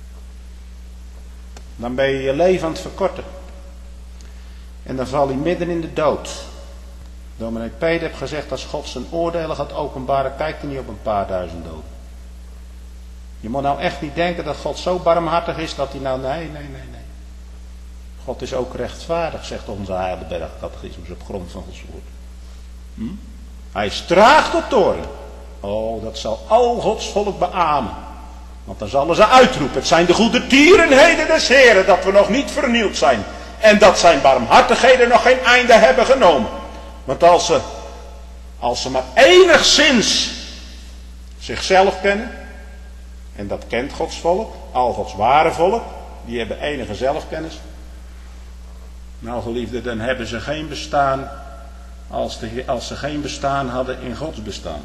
Dan ben je je leven aan het verkorten. En dan val je midden in de dood. Dominee Peter heeft gezegd, als God zijn oordelen gaat openbaren, kijkt hij niet op een paar duizend doden. Je moet nou echt niet denken dat God zo barmhartig is dat hij nou, nee. God is ook rechtvaardig, zegt onze Heidelberg catechismus op grond van Gods woord. Hij is traag tot toorn. Oh, dat zal al Gods volk beamen. Want dan zullen ze uitroepen, het zijn de goede tierenheden des Heren, dat we nog niet vernield zijn. En dat zijn barmhartigheden nog geen einde hebben genomen. Want als ze maar enigszins zichzelf kennen, en dat kent Gods volk, al Gods ware volk, die hebben enige zelfkennis. Nou geliefde, dan hebben ze geen bestaan als ze geen bestaan hadden in Gods bestaan.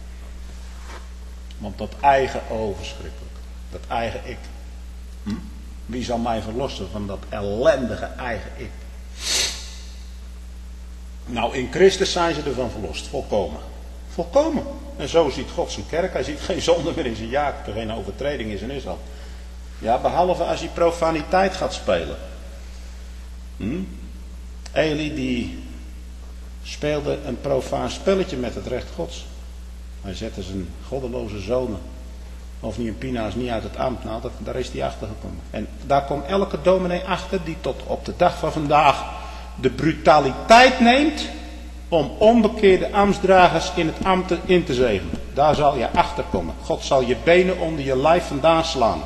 Want dat eigen verschrikkelijk. Dat eigen ik. Wie zal mij verlossen van dat ellendige eigen ik? Nou, in Christus zijn ze ervan verlost. Volkomen. Volkomen. En zo ziet God zijn kerk. Hij ziet geen zonde meer in zijn Jacob. Geen overtreding in zijn Israël. Ja, behalve als hij profaniteit gaat spelen. Eli die speelde een profaan spelletje met het recht Gods. Hij zette zijn goddeloze zonen, of niet een Pinaas, niet uit het ambt. Nou, daar is hij achter gekomen. En daar komt elke dominee achter die tot op de dag van vandaag de brutaliteit neemt om onbekeerde ambtsdragers in het ambt in te zegenen. Daar zal je achter komen. God zal je benen onder je lijf vandaan slaan.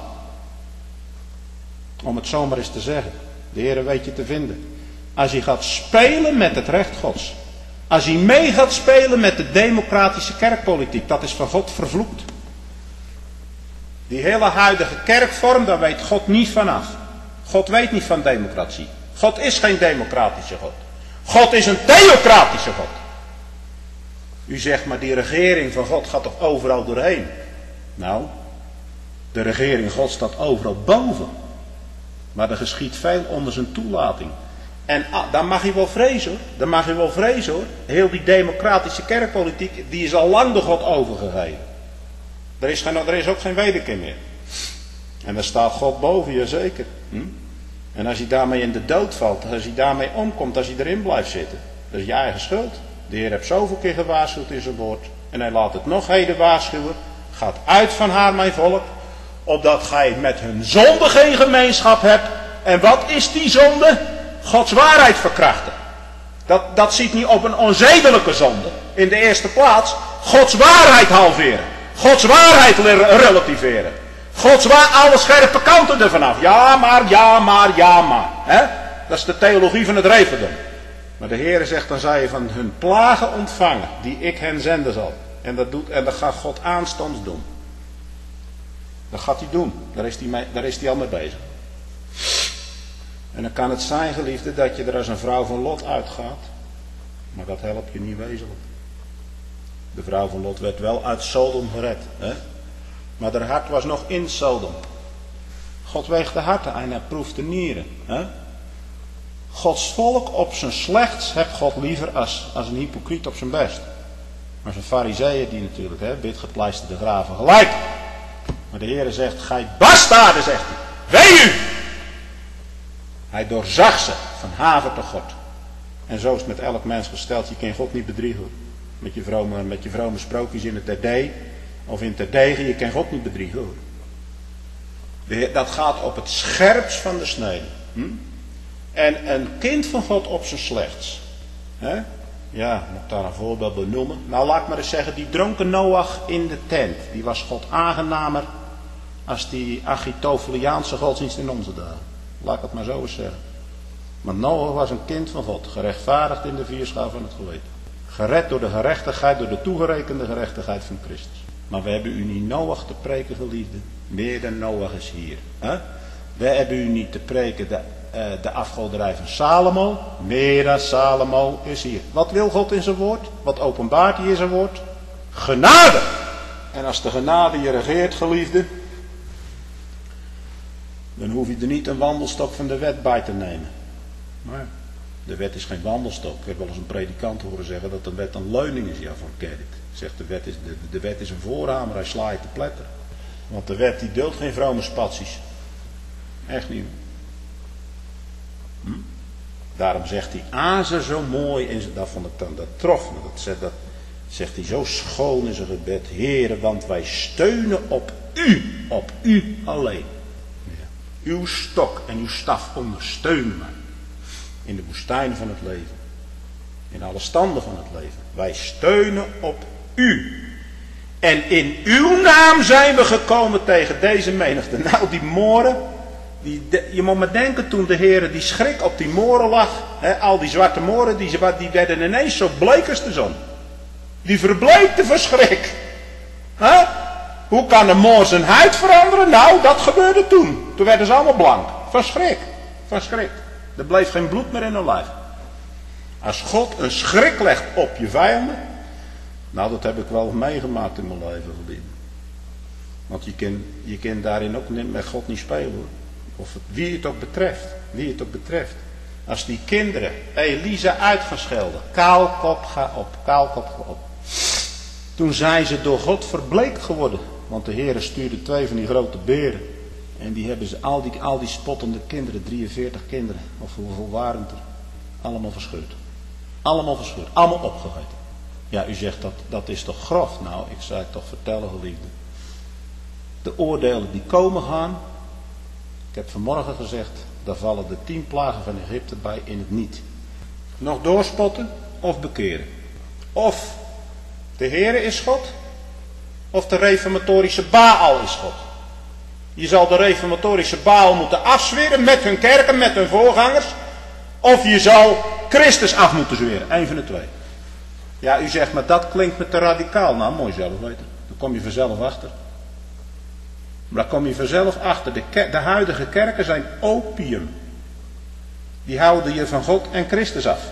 Om het zomaar eens te zeggen. De Heer weet je te vinden. Als je gaat spelen met het recht Gods. Als hij mee gaat spelen met de democratische kerkpolitiek. Dat is van God vervloekt. Die hele huidige kerkvorm, daar weet God niet vanaf. God weet niet van democratie. God is geen democratische God. God is een theocratische God. U zegt maar die regering van God gaat toch overal doorheen. Nou, de regering God staat overal boven. Maar er geschiet veel onder zijn toelating. En daar mag je wel vrezen hoor. Daar mag je wel vrezen hoor. Heel die democratische kerkpolitiek, die is al lang door God overgegeven. Er is ook geen wederkeer meer. En daar staat God boven je zeker. En als hij daarmee in de dood valt, als hij daarmee omkomt, als hij erin blijft zitten, dat is je eigen schuld. De Heer heeft zoveel keer gewaarschuwd in zijn woord. En hij laat het nog heden waarschuwen. Gaat uit van haar mijn volk, opdat gij met hun zonde geen gemeenschap hebt. En wat is die zonde? Gods waarheid verkrachten. Dat ziet niet op een onzedelijke zonde. In de eerste plaats, Gods waarheid halveren. Gods waarheid relativeren. Alle scherpe kanten ervan af. Ja maar. He? Dat is de theologie van het reverdom. Maar de Heer zegt, dan zal je van hun plagen ontvangen, die ik hen zenden zal. En dat gaat God aanstonds doen. Dat gaat hij doen. Daar is hij al mee bezig. En dan kan het zijn, geliefde, dat je er als een vrouw van Lot uitgaat. Maar dat helpt je niet wezenlijk. De vrouw van Lot werd wel uit Sodom gered. Hè? Maar haar hart was nog in Sodom. God weegt de harten en hij proeft de nieren. Hè? Gods volk op zijn slechts hebt God liever als een hypocriet op zijn best. Maar zijn farizeeën die natuurlijk, witgepleisterde graven gelijk. Maar de Heer zegt, gij bastaarden, zegt hij. Wee u! Hij doorzag ze van haver tot God. En zo is het met elk mens gesteld. Je kan God niet bedriegen. Met je vrome sprookjes in het TD. Of in het terdegen. Je kan God niet bedriegen hoor. Dat gaat op het scherpst van de snede. En een kind van God op zijn slechts. Ja, moet ik daar een voorbeeld benoemen. Nou, laat ik maar eens zeggen. Die dronken Noach in de tent. Die was God aangenamer als die Achitofeliaanse godsdienst in onze dagen. Laat ik het maar zo eens zeggen. Maar Noach was een kind van God. Gerechtvaardigd in de vierschaal van het geweten. Gered door de gerechtigheid, door de toegerekende gerechtigheid van Christus. Maar we hebben u niet Noach te preken, geliefde. Meer dan Noach is hier. We hebben u niet te preken de afgoderij van Salomo. Meer dan Salomo is hier. Wat wil God in zijn woord? Wat openbaart hij in zijn woord? Genade. En als de genade je regeert, geliefde, dan hoef je er niet een wandelstok van de wet bij te nemen. Maar de wet is geen wandelstok. Ik heb wel eens een predikant horen zeggen dat de wet een leuning is. Ja, van kerk. Zegt de wet is een voorhamer, hij slaat je te pletter. Want de wet die duldt geen vrome spaties. Echt niet. Daarom zegt hij azen zo mooi. En dat vond ik dan, dat trof me. Dat zegt hij zo schoon in zijn gebed. Heere, want wij steunen op u alleen. Ja. Uw stok en uw staf ondersteunen mij. In de woestijnen van het leven. In alle standen van het leven. Wij steunen op u. En in uw naam zijn we gekomen tegen deze menigte. Nou, die moren. Je moet maar denken toen de Heer die schrik op die moren lag. Al die zwarte moren die werden ineens zo bleek als de zon. Die verbleekte van schrik. Hoe kan een moor zijn huid veranderen? Nou, dat gebeurde toen. Toen werden ze allemaal blank. Van schrik. Er bleef geen bloed meer in hun lijf. Als God een schrik legt op je vijanden. Nou, dat heb ik wel meegemaakt in mijn leven, geliefden. Want je kunt daarin ook met God niet spelen, hoor. Of wie het ook betreft. Wie het ook betreft. Als die kinderen Elisa uit gaan schelden. Kaalkop, ga op. Kaalkop, ga op. Toen zijn ze door God verbleekt geworden. Want de Heere stuurde 2 van die grote beren. En die hebben ze al die spottende kinderen, 43 kinderen. Of hoeveel waren het er? Allemaal verscheurd. Allemaal verscheurd. Allemaal opgegeten. Ja, u zegt dat is toch grof? Nou, ik zou het toch vertellen, geliefden. De oordelen die komen gaan. Ik heb vanmorgen gezegd, daar vallen de 10 plagen van Egypte bij in het niet. Nog doorspotten of bekeren. Of de Heere is God. Of de reformatorische Baal is God. Je zal de reformatorische Baal moeten afzweren met hun kerken, met hun voorgangers. Of je zal Christus af moeten zweren. Eén van de 2. Ja, u zegt, maar dat klinkt me te radicaal. Nou, mooi zelf weten. Daar kom je vanzelf achter. Maar daar kom je vanzelf achter. De huidige kerken zijn opium. Die houden je van God en Christus af.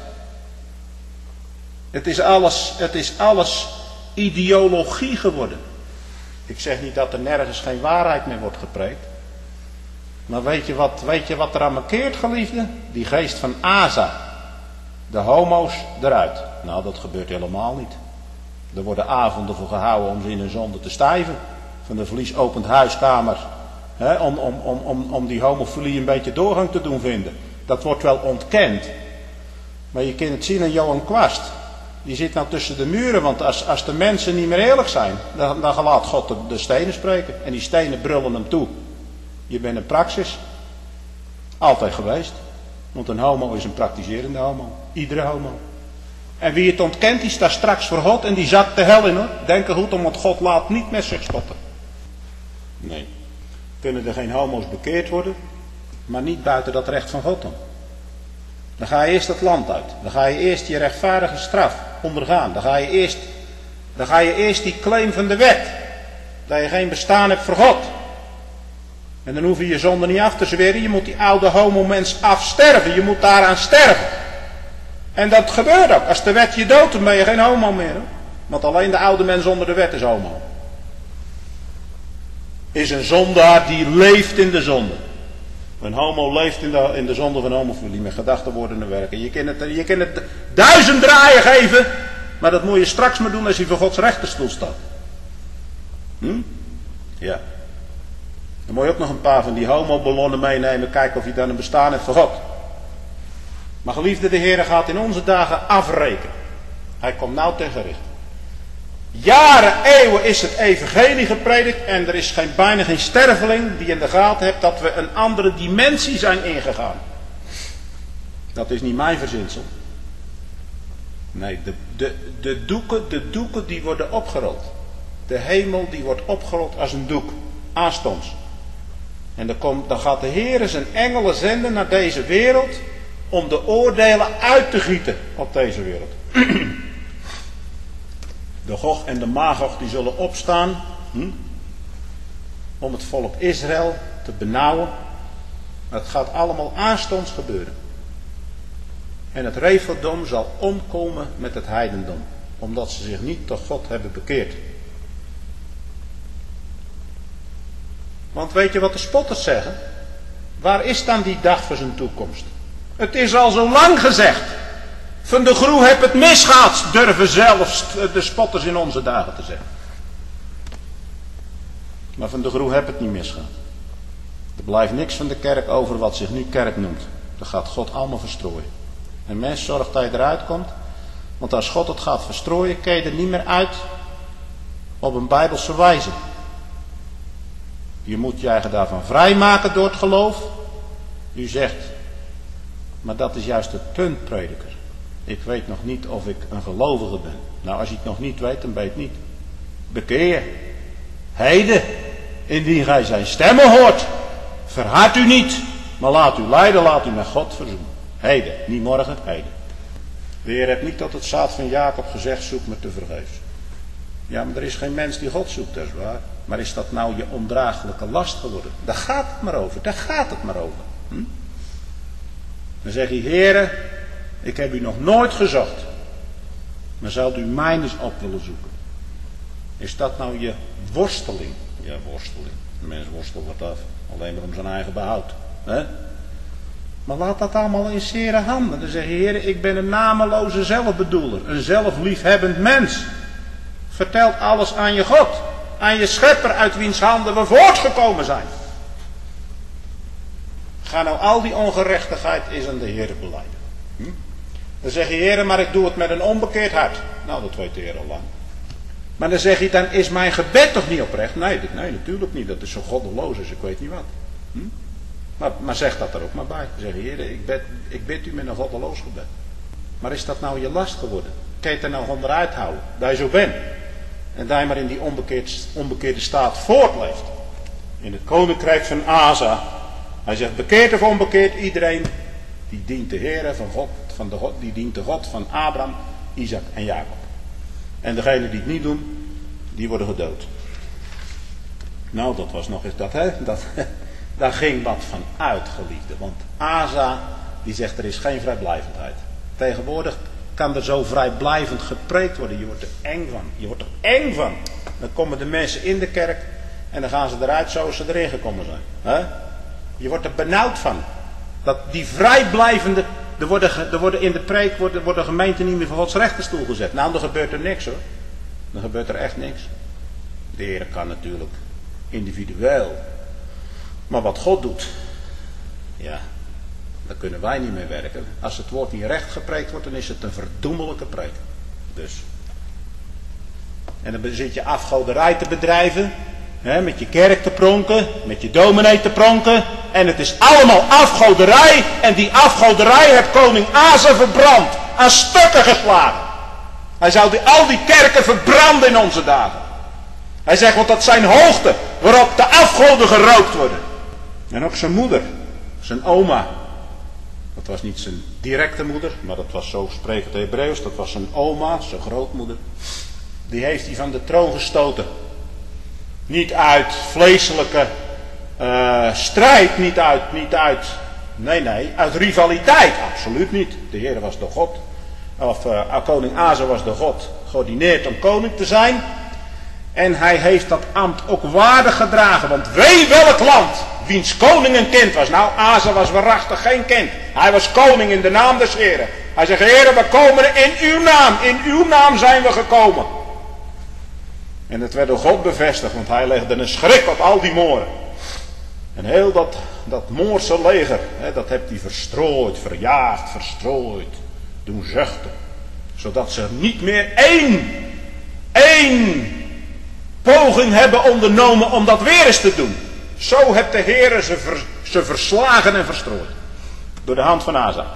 Het is alles ideologie geworden. Ik zeg niet dat er nergens geen waarheid meer wordt gepreekt. Maar weet je wat er aan markeert, geliefde? Die geest van Asa. De homo's eruit. Nou, dat gebeurt helemaal niet. Er worden avonden voor gehouden om ze in hun zonde te stijven. Van de Verlies opent huiskamer. Om die homofilie een beetje doorgang te doen vinden. Dat wordt wel ontkend. Maar je kunt het zien aan Johan Kwast. Die zit nou tussen de muren. Want als de mensen niet meer eerlijk zijn. Dan laat God de stenen spreken. En die stenen brullen hem toe. Je bent een praxis. Altijd geweest. Want een homo is een praktiserende homo. Iedere homo. En wie het ontkent, die staat straks voor God. En die zakt de hel in, hoor. Denk er goed om, want God laat niet met zich spotten. Nee. Kunnen er geen homo's bekeerd worden. Maar niet buiten dat recht van God dan. Dan ga je eerst het land uit. Dan ga je eerst je rechtvaardige straf ondergaan. Dan ga je eerst die claim van de wet. Dat je geen bestaan hebt voor God. En dan hoef je je zonde niet af te zweren. Je moet die oude homo-mens afsterven. Je moet daaraan sterven. En dat gebeurt ook. Als de wet je doodt, dan ben je geen homo meer. Hoor. Want alleen de oude mens onder de wet is homo. Is een zondaar die leeft in de zonde. Een homo leeft in de zonde van homofilie. Met gedachten, woorden en werken. Je kan het 1000 draaien geven. Maar dat moet je straks maar doen als je voor Gods rechterstoel staat. Ja. Dan moet je ook nog een paar van die homo-ballonnen meenemen. Kijken of je dan een bestaan hebt voor God. Maar geliefde, de Heer gaat in onze dagen afrekenen. Hij komt nou ten gericht. Jaren, eeuwen is het evangelie gepredikt. En er is bijna geen sterveling die in de gaten heeft dat we een andere dimensie zijn ingegaan. Dat is niet mijn verzinsel. Nee, de doeken die worden opgerold. De hemel die wordt opgerold als een doek. Aanstonds. En dan gaat de Heer zijn engelen zenden naar deze wereld. Om de oordelen uit te gieten op deze wereld. De Gog en de Magog die zullen opstaan. Om het volk Israël te benauwen. Het gaat allemaal aanstonds gebeuren. En het Reveldom zal omkomen met het heidendom. Omdat ze zich niet tot God hebben bekeerd. Want weet je wat de spotters zeggen? Waar is dan die dag voor zijn toekomst? Het is al zo lang gezegd. Van de Groe heb het misgaat, durven zelfs de spotters in onze dagen te zeggen. Maar van de Groe heb het niet misgaat. Er blijft niks van de kerk over wat zich nu kerk noemt. Dat gaat God allemaal verstrooien. En mens, zorgt dat je eruit komt. Want als God het gaat verstrooien, kun je er niet meer uit op een bijbelse wijze. Je moet je eigen daarvan vrijmaken door het geloof. U zegt, maar dat is juist het punt, prediker. Ik weet nog niet of ik een gelovige ben. Nou, als je het nog niet weet, dan ben je het niet. Bekeer je. Heden, indien gij zijn stemmen hoort, verhard u niet, maar laat u leiden, laat u met God verzoenen. Heden, niet morgen, heden. De Heer heeft niet tot het zaad van Jacob gezegd, zoek me te vergeefs. Ja, maar er is geen mens die God zoekt, dat is waar. Maar is dat nou je ondraaglijke last geworden? Daar gaat het maar over, daar gaat het maar over. Dan zeg je, Heere, Ik heb u nog nooit gezocht. Maar zou u mij eens op willen zoeken? Is dat nou je worsteling? Ja, worsteling. De mens worstelt wat af. Alleen maar om zijn eigen behoud. Hè? Maar laat dat allemaal in zere handen. Dan zeg je, Heer, ik ben een nameloze zelfbedoeler. Een zelfliefhebbend mens. Vertelt alles aan je God. Aan je schepper uit wiens handen we voortgekomen zijn. Ga nou al die ongerechtigheid eens aan de Heer belijden. Dan zeg je, Heer, maar ik doe het met een onbekeerd hart. Nou, dat weet de Heer al lang. Maar dan zeg je, dan is mijn gebed toch niet oprecht? Nee, natuurlijk niet. Dat is zo goddeloos als ik weet niet wat. Maar zeg dat er ook maar bij. Zeg je, Heer, ik bid u met een goddeloos gebed. Maar is dat nou je last geworden? Kan je het er nou onderuit houden? Dat je zo bent. En dat je maar in die onbekeerde staat voortleeft. In het koninkrijk van Asa. Hij zegt, bekeerd of onbekeerd, iedereen die dient de Heer van God, die dient de God van Abraham, Isaac en Jacob. En degenen die het niet doen, die worden gedood. Nou, dat was nog eens dat, hè. Daar ging wat van uit, geliefde. Want Asa, die zegt, er is geen vrijblijvendheid. Tegenwoordig kan er zo vrijblijvend gepreekt worden. Je wordt er eng van. Je wordt er eng van. Dan komen de mensen in de kerk en dan gaan ze eruit zoals ze erin gekomen zijn. Hè? Je wordt er benauwd van. Dat die vrijblijvende, er worden in de preek worden gemeenten niet meer voor Gods rechterstoel gezet. Nou, dan gebeurt er niks hoor. Dan gebeurt er echt niks. De Heer kan natuurlijk individueel. Maar wat God doet, ja, daar kunnen wij niet mee werken. Als het woord niet recht gepreekt wordt, dan is het een verdoemelijke preek. Dus. En dan zit je afgoderij te bedrijven. Hè, met je kerk te pronken. Met je dominee te pronken. En het is allemaal afgoderij. En die afgoderij heeft koning Asa verbrand. Aan stukken geslagen. Hij zou al die kerken verbranden in onze dagen. Hij zegt, want dat zijn hoogten waarop de afgoden gerookt worden. En ook zijn moeder. Zijn oma. Dat was niet zijn directe moeder, maar dat was zo sprekend Hebreeuws. Dat was zijn oma, zijn grootmoeder. Die heeft hij van de troon gestoten. Niet uit vleeselijke strijd, niet uit, uit rivaliteit. Absoluut niet. De Heer was de God. Koning Asa was de God, geordineerd om koning te zijn. En hij heeft dat ambt ook waardig gedragen. Want wee welk land wiens koning een kind was. Nou, Asa was waarachtig geen kind. Hij was koning in de naam des Heren. Hij zegt, Heere, we komen in uw naam. In uw naam zijn we gekomen. En het werd door God bevestigd. Want hij legde een schrik op al die Mooren. En heel dat Moorse leger. Dat heeft hij verstrooid, verjaagd, verstrooid. Doen zuchten. Zodat ze niet meer één poging hebben ondernomen om dat weer eens te doen. Zo heeft de Heer ze verslagen en verstrooid. Door de hand van Asa.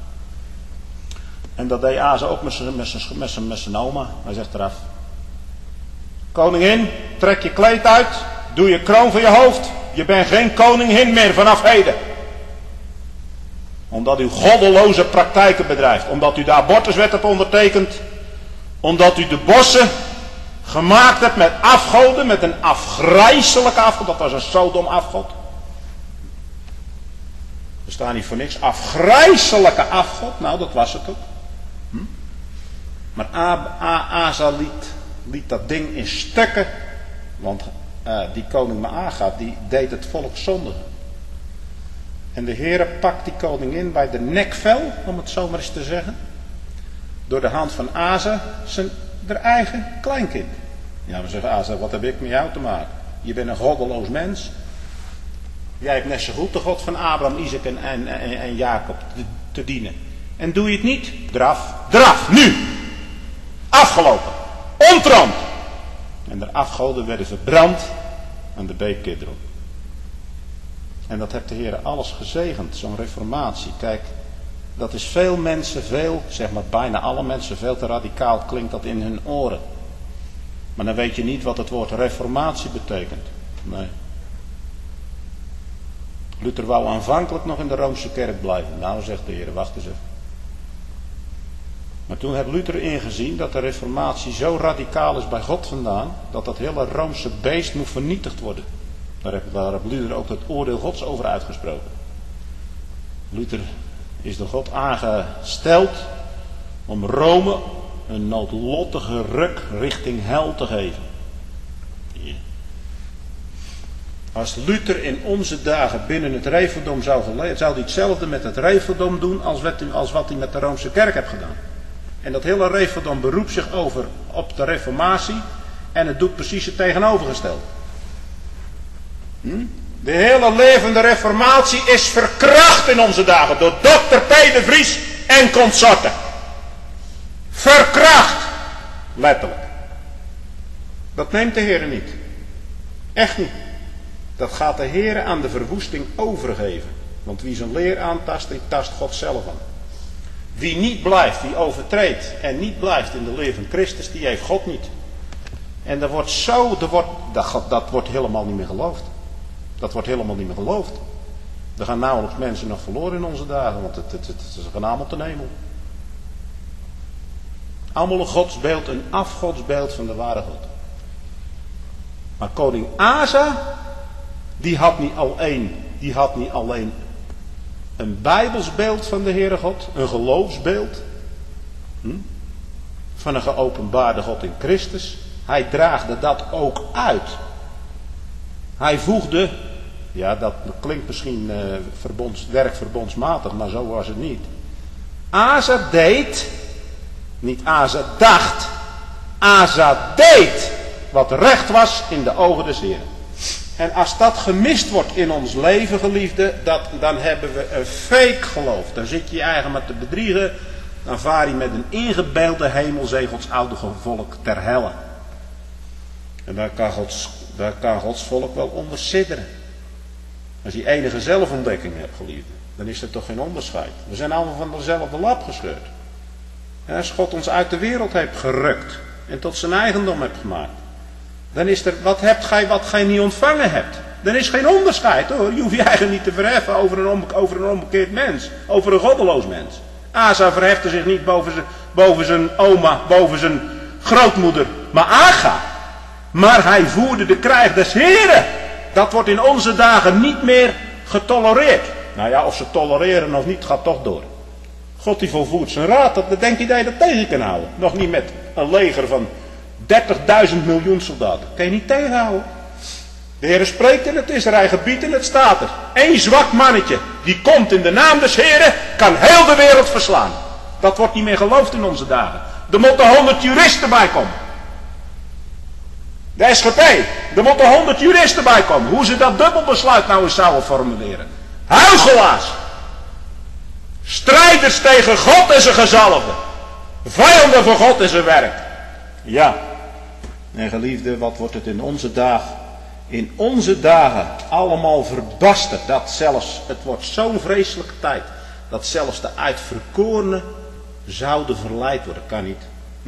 En dat deed Asa ook met zijn oma. Hij zegt eraf. Koningin, trek je kleed uit. Doe je kroon van je hoofd. Je bent geen koningin meer vanaf heden. Omdat u goddeloze praktijken bedrijft. Omdat u de abortuswet hebt ondertekend. Omdat u de bossen gemaakt hebt met afgoden. Met een afgrijselijke afgod. Dat was een Sodom afgod. Er staat niet voor niks. Afgrijselijke afgod. Nou, dat was het ook. Maar Asa liet dat ding in stukken. Want die koning Maaga, die deed het volk zondigen. En de Heere pakt die koningin bij de nekvel, om het zo maar eens te zeggen. Door de hand van Asa, haar eigen kleinkind. Ja, we zeggen, Asa, wat heb ik met jou te maken? Je bent een goddeloos mens. Jij hebt net zo goed de God van Abraham, Isaac en Jacob te dienen. En doe je het niet? Draf, nu! Afgelopen. Ontroond. En de afgoden werden verbrand aan de beek Kidron. En dat heeft de Heer alles gezegend, zo'n reformatie. Kijk, dat is veel mensen, zeg maar bijna alle mensen, veel te radicaal klinkt dat in hun oren. Maar dan weet je niet wat het woord reformatie betekent. Nee. Luther wou aanvankelijk nog in de Roomse kerk blijven. Nou, zegt de Heer, wacht eens even. Maar toen heeft Luther ingezien dat de reformatie zo radicaal is bij God vandaan, dat dat hele Roomse beest moet vernietigd worden. Daar heeft Luther ook het oordeel Gods over uitgesproken. Luther is door God aangesteld om Rome een noodlottige ruk richting hel te geven. Ja. Als Luther in onze dagen binnen het reveldom zou geleerd, zou hij hetzelfde met het reveldom doen als wat hij met de Roomse kerk heeft gedaan. En dat hele reveldom beroept zich op de reformatie en het doet precies het tegenovergestelde. De hele levende reformatie is verkracht in onze dagen door Dr. P. de Vries en consorten. Verkracht. Letterlijk. Dat neemt de Heer niet. Echt niet. Dat gaat de Heer aan de verwoesting overgeven. Want wie zijn leer aantast, die tast God zelf aan. Wie niet blijft, die overtreedt en niet blijft in de leer van Christus, die heeft God niet. En dat wordt helemaal niet meer geloofd. Dat wordt helemaal niet meer geloofd. Er gaan nauwelijks mensen nog verloren in onze dagen, want ze gaan allemaal ten hemel. Allemaal een godsbeeld, een afgodsbeeld van de ware God. Maar koning Asa, die had niet alleen een bijbelsbeeld van de Heere God, een geloofsbeeld, van een geopenbaarde God in Christus. Hij draagde dat ook uit. Hij voegde, ja dat klinkt misschien werkverbondsmatig, maar zo was het niet. Asa deed, niet Asa dacht, Asa deed wat recht was in de ogen des Heeren. En als dat gemist wordt in ons leven, geliefde, dan hebben we een fake geloof. Dan zit je je eigen maar te bedriegen. Dan vaar je met een ingebeelde hemelzee Gods oude volk ter helle. En daar kan Gods volk wel onder sidderen. Als je enige zelfontdekking hebt, geliefde, dan is er toch geen onderscheid. We zijn allemaal van dezelfde lap gescheurd. En als God ons uit de wereld heeft gerukt en tot zijn eigendom heeft gemaakt, dan is er, wat hebt gij wat gij niet ontvangen hebt? Er is geen onderscheid hoor. Je hoeft je eigen niet te verheffen over een onbekeerd mens. Over een goddeloos mens. Asa verhefte zich niet boven zijn oma, boven zijn grootmoeder, maar Aga. Maar hij voerde de krijg des Heren. Dat wordt in onze dagen niet meer getolereerd. Nou ja, of ze tolereren of niet, gaat toch door. God die volvoert zijn raad, dat denk je dat je dat tegen kan houden. Nog niet met een leger van 30.000 miljoen soldaten. Kan je niet tegenhouden. De Heer spreekt en het is er, hij gebiedt en het staat er. Eén zwak mannetje, die komt in de naam des Heren, kan heel de wereld verslaan. Dat wordt niet meer geloofd in onze dagen. Er moeten 100 juristen bij komen. De SGP, er moeten 100 juristen bij komen. Hoe ze dat dubbelbesluit nou eens zouden formuleren. Huichelaars. Strijders tegen God en zijn gezalfde. Vijanden voor God en zijn werk. Ja. En geliefde, wat wordt het in onze dagen allemaal verbasterd. Dat zelfs, het wordt zo'n vreselijke tijd. Dat zelfs de uitverkorenen zouden verleid worden. Kan niet.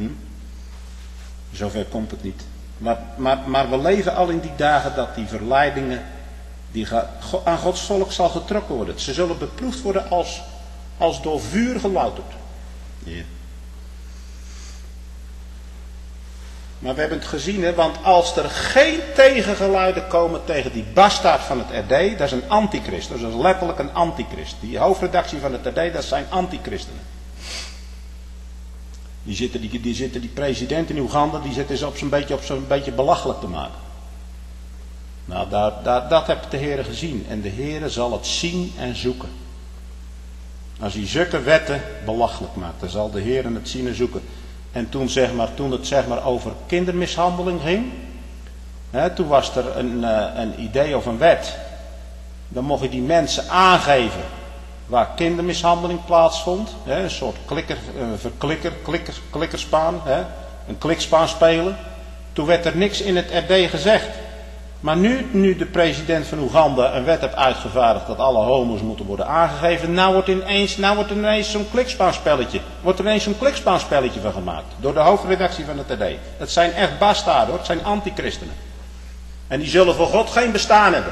Zover komt het niet. Maar we leven al in die dagen dat die verleidingen aan Gods volk zal getrokken worden. Ze zullen beproefd worden als door vuur gelouterd. Yeah. Maar we hebben het gezien, hè, want als er geen tegengeluiden komen tegen die bastaard van het RD, dat is een antichrist. Dat is letterlijk een antichrist. Die hoofdredactie van het RD, dat zijn antichristenen. Die president in Oeganda, die zitten ze op zo'n beetje belachelijk te maken. Nou, dat heeft de Heer gezien. En de Heer zal het zien en zoeken. Als hij zulke wetten belachelijk maakt, dan zal de Heer het zien en zoeken. En toen het over kindermishandeling ging, toen was er een idee of een wet. Dan mocht je die mensen aangeven waar kindermishandeling plaatsvond. Een soort klikkerspaan, een klikspaan spelen. Toen werd er niks in het RD gezegd. Maar nu de president van Oeganda een wet heeft uitgevaardigd dat alle homo's moeten worden aangegeven, nou wordt er ineens zo'n klikspaanspelletje. Wordt er ineens zo'n klikspaanspelletje van gemaakt. Door de hoofdredactie van het RD. Dat zijn echt bastaarden hoor, het zijn antichristenen. En die zullen voor God geen bestaan hebben.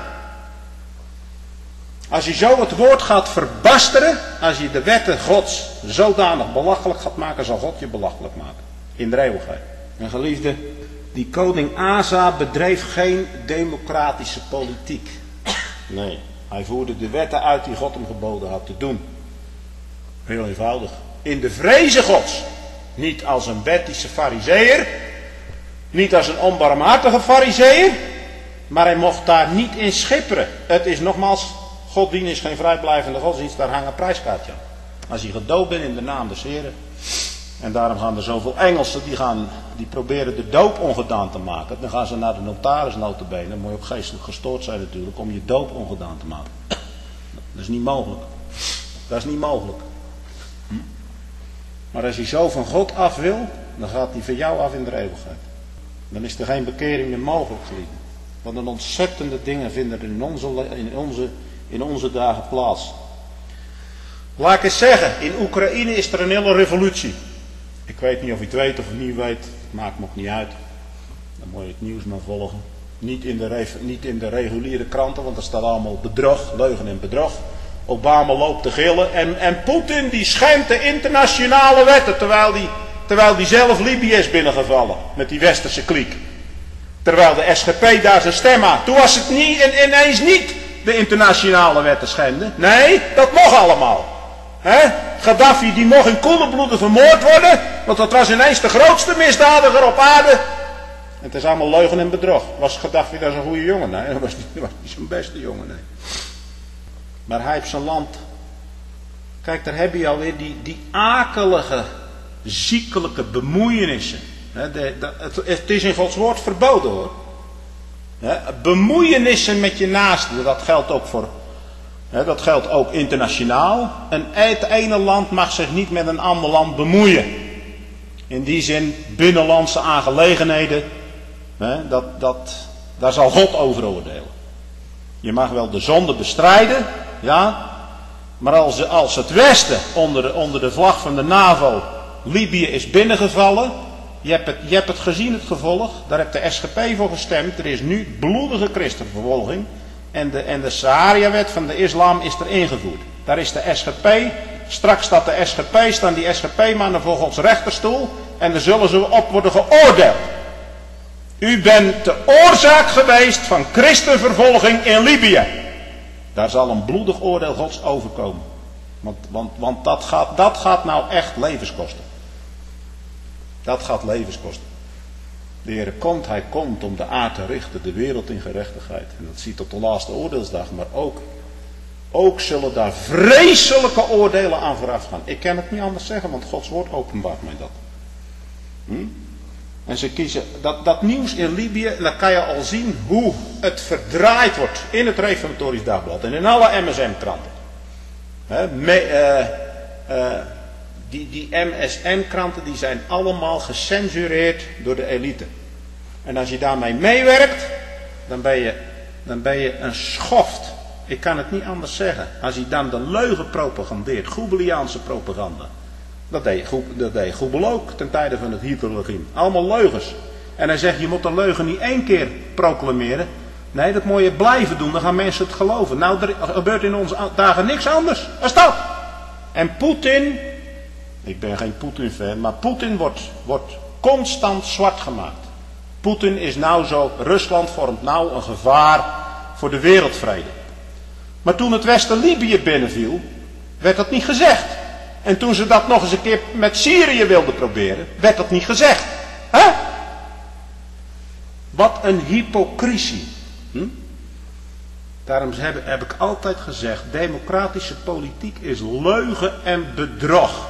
Als je zo het woord gaat verbasteren, als je de wetten Gods zodanig belachelijk gaat maken, zal God je belachelijk maken. In de eeuwigheid. En geliefde, die koning Asa bedreef geen democratische politiek. Nee, hij voerde de wetten uit die God hem geboden had te doen. Heel eenvoudig. In de vreze Gods. Niet als een wettische farizeeër. Niet als een onbarmhartige farizeeër. Maar hij mocht daar niet in schipperen. Het is nogmaals, God dienen is geen vrijblijvende godsdienst. Daar hangt een prijskaartje aan. Als je gedoopt bent in de naam des Heren. En daarom gaan er zoveel Engelsen die proberen de doop ongedaan te maken. Dan gaan ze naar de notaris nota bene. Dan moet je ook geestelijk gestoord zijn natuurlijk om je doop ongedaan te maken. Dat is niet mogelijk. Dat is niet mogelijk. Maar als hij zo van God af wil, dan gaat hij van jou af in de eeuwigheid. Dan is er geen bekering meer mogelijk, geliefden. Wat een ontzettende dingen vinden er in onze dagen plaats. Laat ik eens zeggen, in Oekraïne is er een hele revolutie. Ik weet niet of u het weet of u het niet weet. Het maakt me ook niet uit. Dan moet je het nieuws maar volgen. Niet in de reguliere kranten, want er staat allemaal bedrog, leugen en bedrog. Obama loopt te gillen en Poetin die schendt de internationale wetten terwijl die zelf Libië is binnengevallen met die westerse kliek. Terwijl de SGP daar zijn stem had. Toen was het ineens niet de internationale wetten schenden. Nee, dat mocht allemaal. Gaddafi die mocht in koele bloeden vermoord worden, want dat was ineens de grootste misdadiger op aarde. En het is allemaal leugen en bedrog. Was Gaddafi daar zo'n goede jongen? Nee, dat was niet zo'n beste jongen. Nee. Maar hij heeft zijn land. Kijk, daar heb je alweer die akelige, ziekelijke bemoeienissen. Het is in Gods woord verboden hoor. Bemoeienissen met je naaste, dat geldt ook voor. Dat geldt ook internationaal. Het ene land mag zich niet met een ander land bemoeien. In die zin, binnenlandse aangelegenheden. Daar zal God over oordelen. Je mag wel de zonde bestrijden. Ja. Maar als het Westen onder de vlag van de NAVO Libië is binnengevallen. Je hebt het gezien, het gevolg. Daar heeft de SGP voor gestemd. Er is nu bloedige christenvervolging. En de Sharia-wet van de islam is er ingevoerd. Daar is de SGP. Straks staan die SGP-mannen voor Gods rechterstoel. En dan zullen ze op worden geoordeeld. U bent de oorzaak geweest van christenvervolging in Libië. Daar zal een bloedig oordeel Gods overkomen. Want dat gaat nou echt levens kosten. Dat gaat levens kosten. De Heer komt, hij komt om de aarde te richten, de wereld in gerechtigheid. En dat ziet tot de laatste oordeelsdag, maar ook zullen daar vreselijke oordelen aan vooraf gaan. Ik kan het niet anders zeggen, want Gods woord openbaart mij dat. En ze kiezen, dat nieuws in Libië, dan kan je al zien hoe het verdraaid wordt in het Reformatorisch Dagblad en in alle MSM-kranten. Die MSM-kranten die zijn allemaal gecensureerd door de elite. En als je daarmee meewerkt, dan ben je een schoft. Ik kan het niet anders zeggen. Als je dan de leugen propagandeert, Goebbeliaanse propaganda. Dat deed Goebbels ook ten tijde van het Hitlerregime. Allemaal leugens. En hij zegt, je moet de leugen niet één keer proclameren. Nee, dat moet je blijven doen, dan gaan mensen het geloven. Nou, er gebeurt in onze dagen niks anders als dat. En Poetin, ik ben geen Poetin-fan, maar Poetin wordt constant zwart gemaakt. Poetin is nou zo, Rusland vormt nou een gevaar voor de wereldvrede. Maar toen het Westen Libië binnenviel, werd dat niet gezegd. En toen ze dat nog eens een keer met Syrië wilden proberen, werd dat niet gezegd. Wat een hypocrisie. Daarom heb ik altijd gezegd, democratische politiek is leugen en bedrog.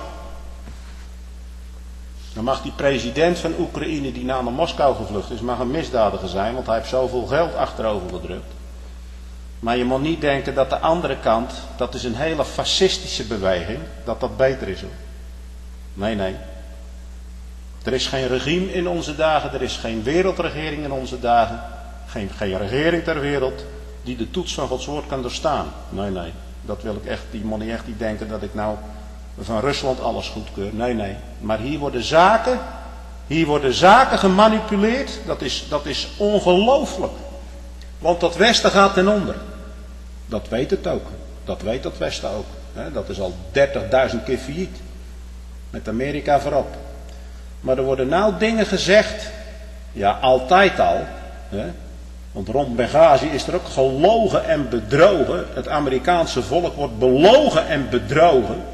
Dan mag die president van Oekraïne die naar Moskou gevlucht is, mag een misdadiger zijn, want hij heeft zoveel geld achterover gedrukt. Maar je moet niet denken dat de andere kant, dat is een hele fascistische beweging, dat beter is hoor. Nee. Er is geen regime in onze dagen, er is geen wereldregering in onze dagen, geen regering ter wereld die de toets van Gods woord kan doorstaan. Nee, dat wil ik echt, die moet niet echt niet denken dat ik nou van Rusland alles goedkeur. Nee. Maar hier worden zaken gemanipuleerd, dat is ongelooflijk. Want dat Westen gaat ten onder. Dat weet het ook. Dat weet dat Westen ook. Dat is al 30.000 keer failliet. Met Amerika voorop. Maar er worden nou dingen gezegd. Ja, altijd al. Want rond Benghazi is er ook gelogen en bedrogen. Het Amerikaanse volk wordt belogen en bedrogen.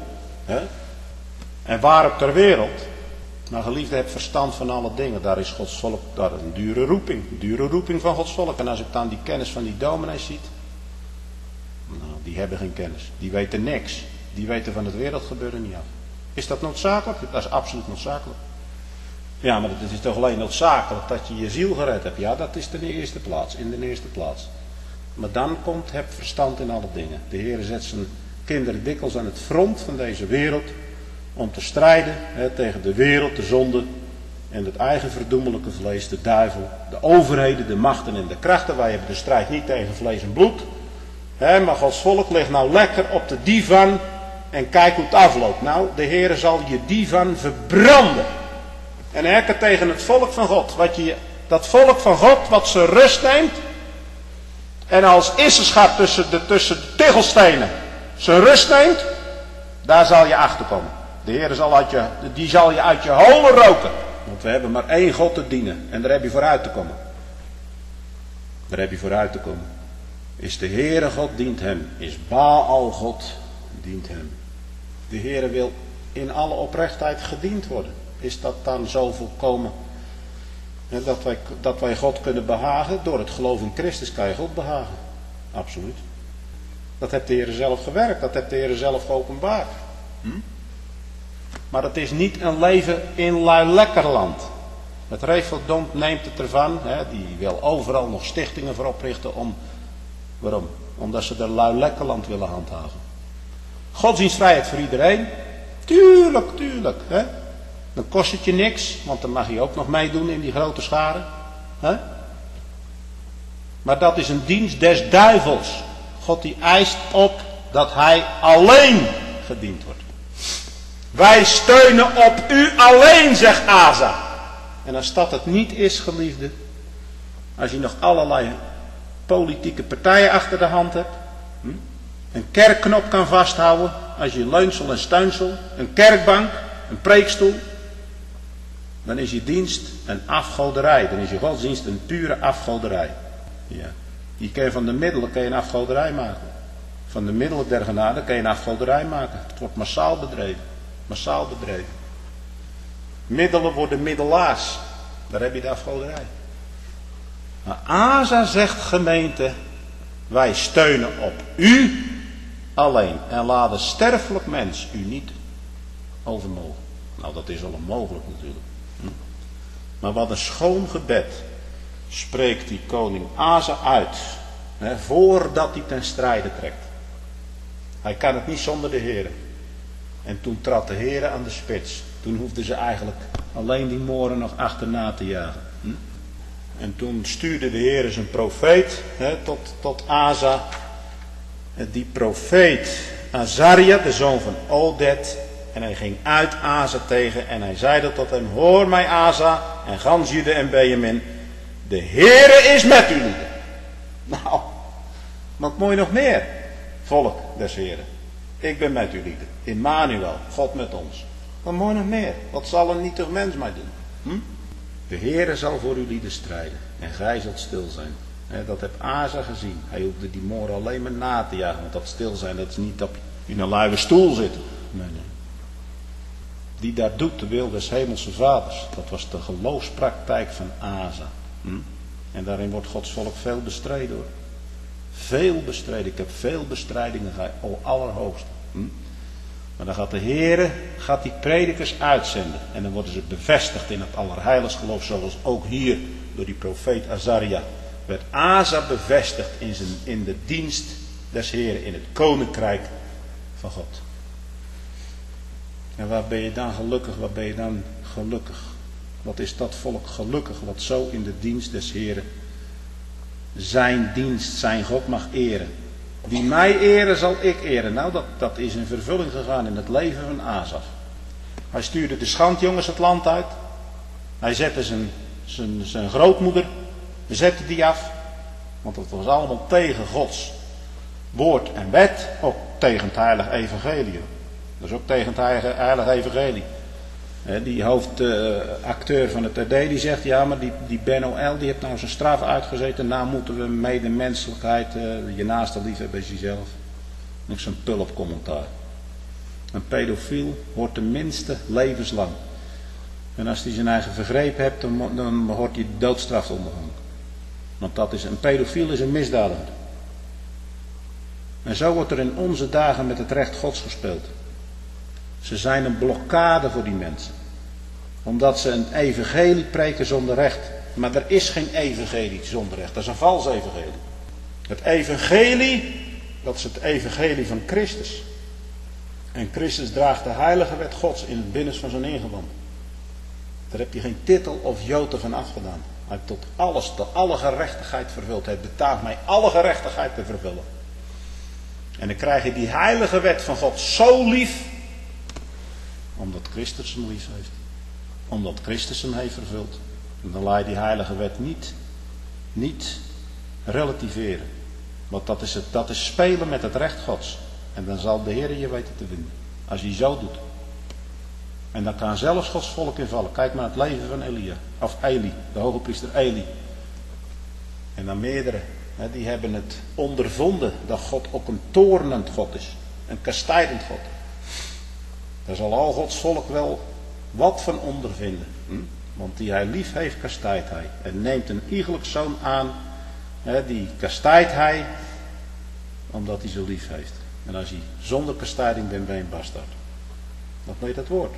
Hè? En waarop ter wereld? Maar geliefde, heb verstand van alle dingen. Daar is Gods volk, daar is een dure roeping van Gods volk. En als ik dan die kennis van die dominees ziet, nou, die hebben geen kennis. Die weten niks. Die weten van het wereldgebeuren niet af. Is dat noodzakelijk? Dat is absoluut noodzakelijk. Ja, maar het is toch alleen noodzakelijk dat je je ziel gered hebt. Ja, dat is in de eerste plaats. Maar dan komt, heb verstand in alle dingen. De Heer zet zijn kinderen dikwijls aan het front van deze wereld om te strijden tegen de wereld, de zonde en het eigen verdoemelijke vlees, de duivel, de overheden, de machten en de krachten. Wij hebben de strijd niet tegen vlees en bloed. Maar Gods volk ligt nou lekker op de divan en kijk hoe het afloopt. Nou, de Heer zal je divan verbranden. En hekken tegen het volk van God. Dat volk van God wat zijn rust neemt. En als Isserschap tussen de tegelstenen zijn rust neemt. Daar zal je achter komen. De Heer zal je uit je holen roken. Want we hebben maar één God te dienen. En daar heb je voor uit te komen. Is de Heere God dient hem. Is Baal God dient hem. De Heere wil in alle oprechtheid gediend worden. Is dat dan zo volkomen dat wij God kunnen behagen? Door het geloof in Christus kan je God behagen. Absoluut. Dat heeft de Heer zelf gewerkt. Dat heeft de Heer zelf geopenbaard. Maar het is niet een leven in lui-lekkerland. Het Reveldom neemt het ervan. Die wil overal nog stichtingen voor oprichten. Waarom? Omdat ze de lui-lekkerland willen handhaven. Godsdienstvrijheid voor iedereen. Tuurlijk. Dan kost het je niks. Want dan mag je ook nog meedoen in die grote scharen. Maar dat is een dienst des duivels. God die eist op dat hij alleen gediend wordt. Wij steunen op u alleen, zegt Asa. En als dat het niet is, geliefde. Als je nog allerlei politieke partijen achter de hand hebt. Een kerkknop kan vasthouden. Als je leunsel en steunsel. Een kerkbank. Een preekstoel. Dan is je dienst een afgoderij. Dan is je godsdienst een pure afgoderij. Ja. Je kan van de middelen een afgoderij maken. Van de middelen der genade kan je een afgoderij maken. Het wordt massaal bedreven. Middelen worden middelaars. Daar heb je de afgoderij. Maar Asa zegt, gemeente, wij steunen op u alleen. En laat een sterfelijk mens u niet overmogen. Nou, dat is al onmogelijk natuurlijk. Maar wat een schoon gebed spreekt die koning Asa uit. Voordat hij ten strijde trekt. Hij kan het niet zonder de Heer. En toen trad de Heer aan de spits. Toen hoefden ze eigenlijk alleen die moren nog achterna te jagen. En toen stuurde de Heer zijn profeet tot Asa. En die profeet Azaria, de zoon van Oded. En hij ging uit Asa tegen en hij zeide tot hem: hoor mij Asa en gans Jude en Benjamin. De Heere is met u lieden. Nou, wat moet je nog meer? Volk des Heren. Ik ben met u lieden. Immanuel, God met ons. Wat moet je nog meer? Wat zal een nietig mens mij doen? De Heere zal voor uw lieden strijden. En gij zult stil zijn. Dat heb Asa gezien. Hij hoefde die moren alleen maar na te jagen. Want dat stil zijn, dat is niet op in een luie stoel zitten. Nee. Die daar doet de wil des hemelse vaders. Dat was de geloofspraktijk van Asa. En daarin wordt Gods volk veel bestreden hoor. Veel bestreden. Ik heb veel bestrijdingen gehad. O allerhoogste. Maar dan gaat de Heere die predikers uitzenden. En dan worden ze bevestigd in het allerheiligst geloof. Zoals ook hier door die profeet Azaria. Werd Asa bevestigd in de dienst des Heeren. In het koninkrijk van God. En waar ben je dan gelukkig? Waar ben je dan gelukkig? Wat is dat volk gelukkig? Wat zo in de dienst des Heeren zijn dienst, zijn God mag eren. Wie mij eren, zal ik eren. Nou, dat is in vervulling gegaan in het leven van Asaf. Hij stuurde de schandjongens het land uit. Hij zette zijn grootmoeder, zette die af. Want het was allemaal tegen Gods woord en wet. Ook tegen het heilige evangelie. Dat is ook tegen het heilige evangelie. Die hoofdacteur van het RD die zegt, ja maar die Ben O.L. die heeft nou zijn straf uitgezeten. Nou moeten we medemenselijkheid, je naaste liefhebben is jezelf. Niks zo'n pulp commentaar. Een pedofiel wordt tenminste levenslang. En als hij zijn eigen vergrepen hebt, dan hoort hij de doodstraf ondergaan. Want een pedofiel is een misdadiger. En zo wordt er in onze dagen met het recht Gods gespeeld. Ze zijn een blokkade voor die mensen. Omdat ze een evangelie preken zonder recht. Maar er is geen evangelie zonder recht. Dat is een vals evangelie. Het evangelie, dat is het evangelie van Christus. En Christus draagt de heilige wet Gods in het binnenste van zijn ingewand. Daar heb je geen titel of jota van afgedaan. Hij heeft tot alles, tot alle gerechtigheid vervuld. Het betaamt mij alle gerechtigheid te vervullen. En dan krijg je die heilige wet van God zo lief. Omdat Christus hem lief heeft. Omdat Christus hem heeft vervuld. En dan laat je die heilige wet niet relativeren. Want dat is spelen met het recht Gods. En dan zal de Heer je weten te vinden. Als hij zo doet. En dan kan zelfs Gods volk invallen. Kijk maar naar het leven van Elia. Of Eli, de hoge priester Eli. En dan meerdere. Die hebben het ondervonden dat God ook een toornend God is. Een kastijdend God. Daar zal al Gods volk wel wat van ondervinden. Want die hij lief heeft, kastijdt hij. En neemt een iegelijk zoon aan. Die kastijdt hij. Omdat hij zo lief heeft. En als hij zonder kastijding bent, ben je een bastard. Dat weet het woord.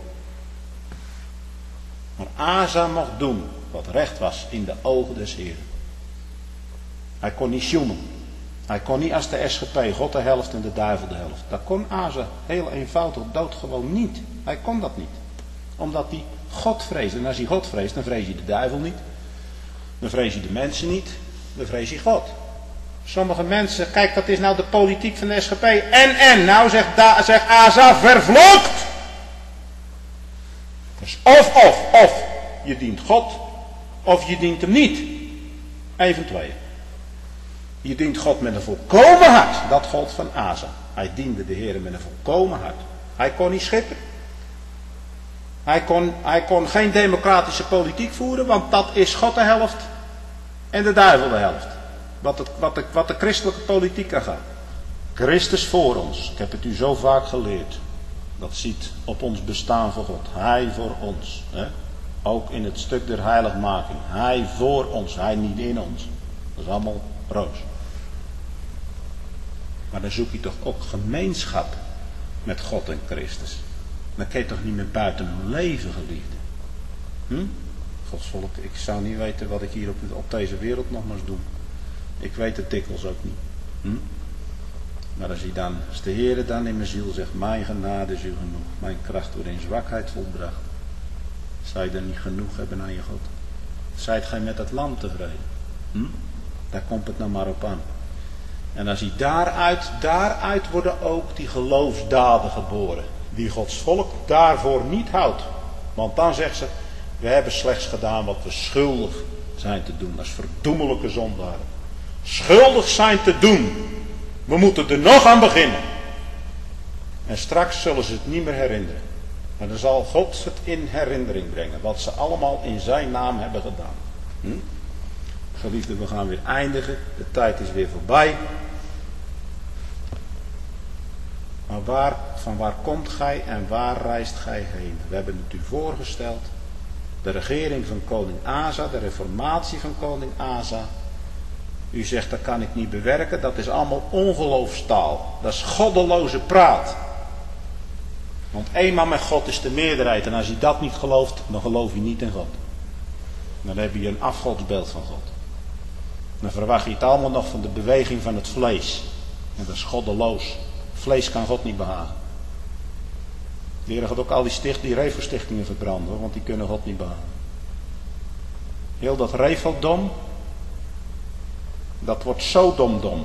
Maar Asa mocht doen wat recht was in de ogen des Heeren. Hij kon niet sjoemen. Hij kon niet als de SGP God de helft en de duivel de helft. Dat kon Asa heel eenvoudig doodgewoon niet. Hij kon dat niet. Omdat hij God vreesde. En als hij God vreest, dan vrees je de duivel niet. Dan vrees je de mensen niet. Dan vrees je God. Sommige mensen, kijk, dat is nou de politiek van de SGP. En, nou zegt Asa, vervloekt. Dus of je dient God, of je dient hem niet. Eén van tweeën. Je dient God met een volkomen hart. Dat gold van Asa. Hij diende de Heer met een volkomen hart. Hij kon niet schippen. Hij kon geen democratische politiek voeren, want dat is God de helft en de duivel de helft. Wat de christelijke politiek aangaat. Christus voor ons. Ik heb het u zo vaak geleerd. Dat ziet op ons bestaan voor God. Hij voor ons. Hè? Ook in het stuk der heiligmaking. Hij voor ons. Hij niet in ons. Dat is allemaal roos. Maar dan zoek je toch ook gemeenschap met God en Christus. Dan kun je toch niet meer buiten leven, geliefde. Gods volk, ik zou niet weten wat ik hier op deze wereld nog moest doen. Ik weet het dikwijls ook niet. Maar als de Heer dan in mijn ziel zegt, mijn genade is u genoeg, mijn kracht wordt in zwakheid volbracht. Zou je dan niet genoeg hebben aan je God? Zijt gij met het lam tevreden? Daar komt het nou maar op aan. En als hij daaruit worden ook die geloofsdaden geboren. Die Gods volk daarvoor niet houdt. Want dan zegt ze, we hebben slechts gedaan wat we schuldig zijn te doen. Als verdoemelijke zondaren. Schuldig zijn te doen. We moeten er nog aan beginnen. En straks zullen ze het niet meer herinneren. Maar dan zal God het in herinnering brengen. Wat ze allemaal in zijn naam hebben gedaan. Geliefden, we gaan weer eindigen. De tijd is weer voorbij. Maar van waar komt gij en waar reist gij heen? We hebben het u voorgesteld. De regering van koning Asa, de reformatie van koning Asa. U zegt, dat kan ik niet bewerken. Dat is allemaal ongeloofstaal. Dat is goddeloze praat. Want eenmaal met God is de meerderheid. En als je dat niet gelooft, dan geloof je niet in God. Dan heb je een afgodsbeeld van God. Dan verwacht je het allemaal nog van de beweging van het vlees. En dat is goddeloos. Vlees kan God niet behagen. De Heer gaat ook al die revelstichtingen verbranden, want die kunnen God niet behagen. Heel dat reveldom, dat wordt Sodomdom.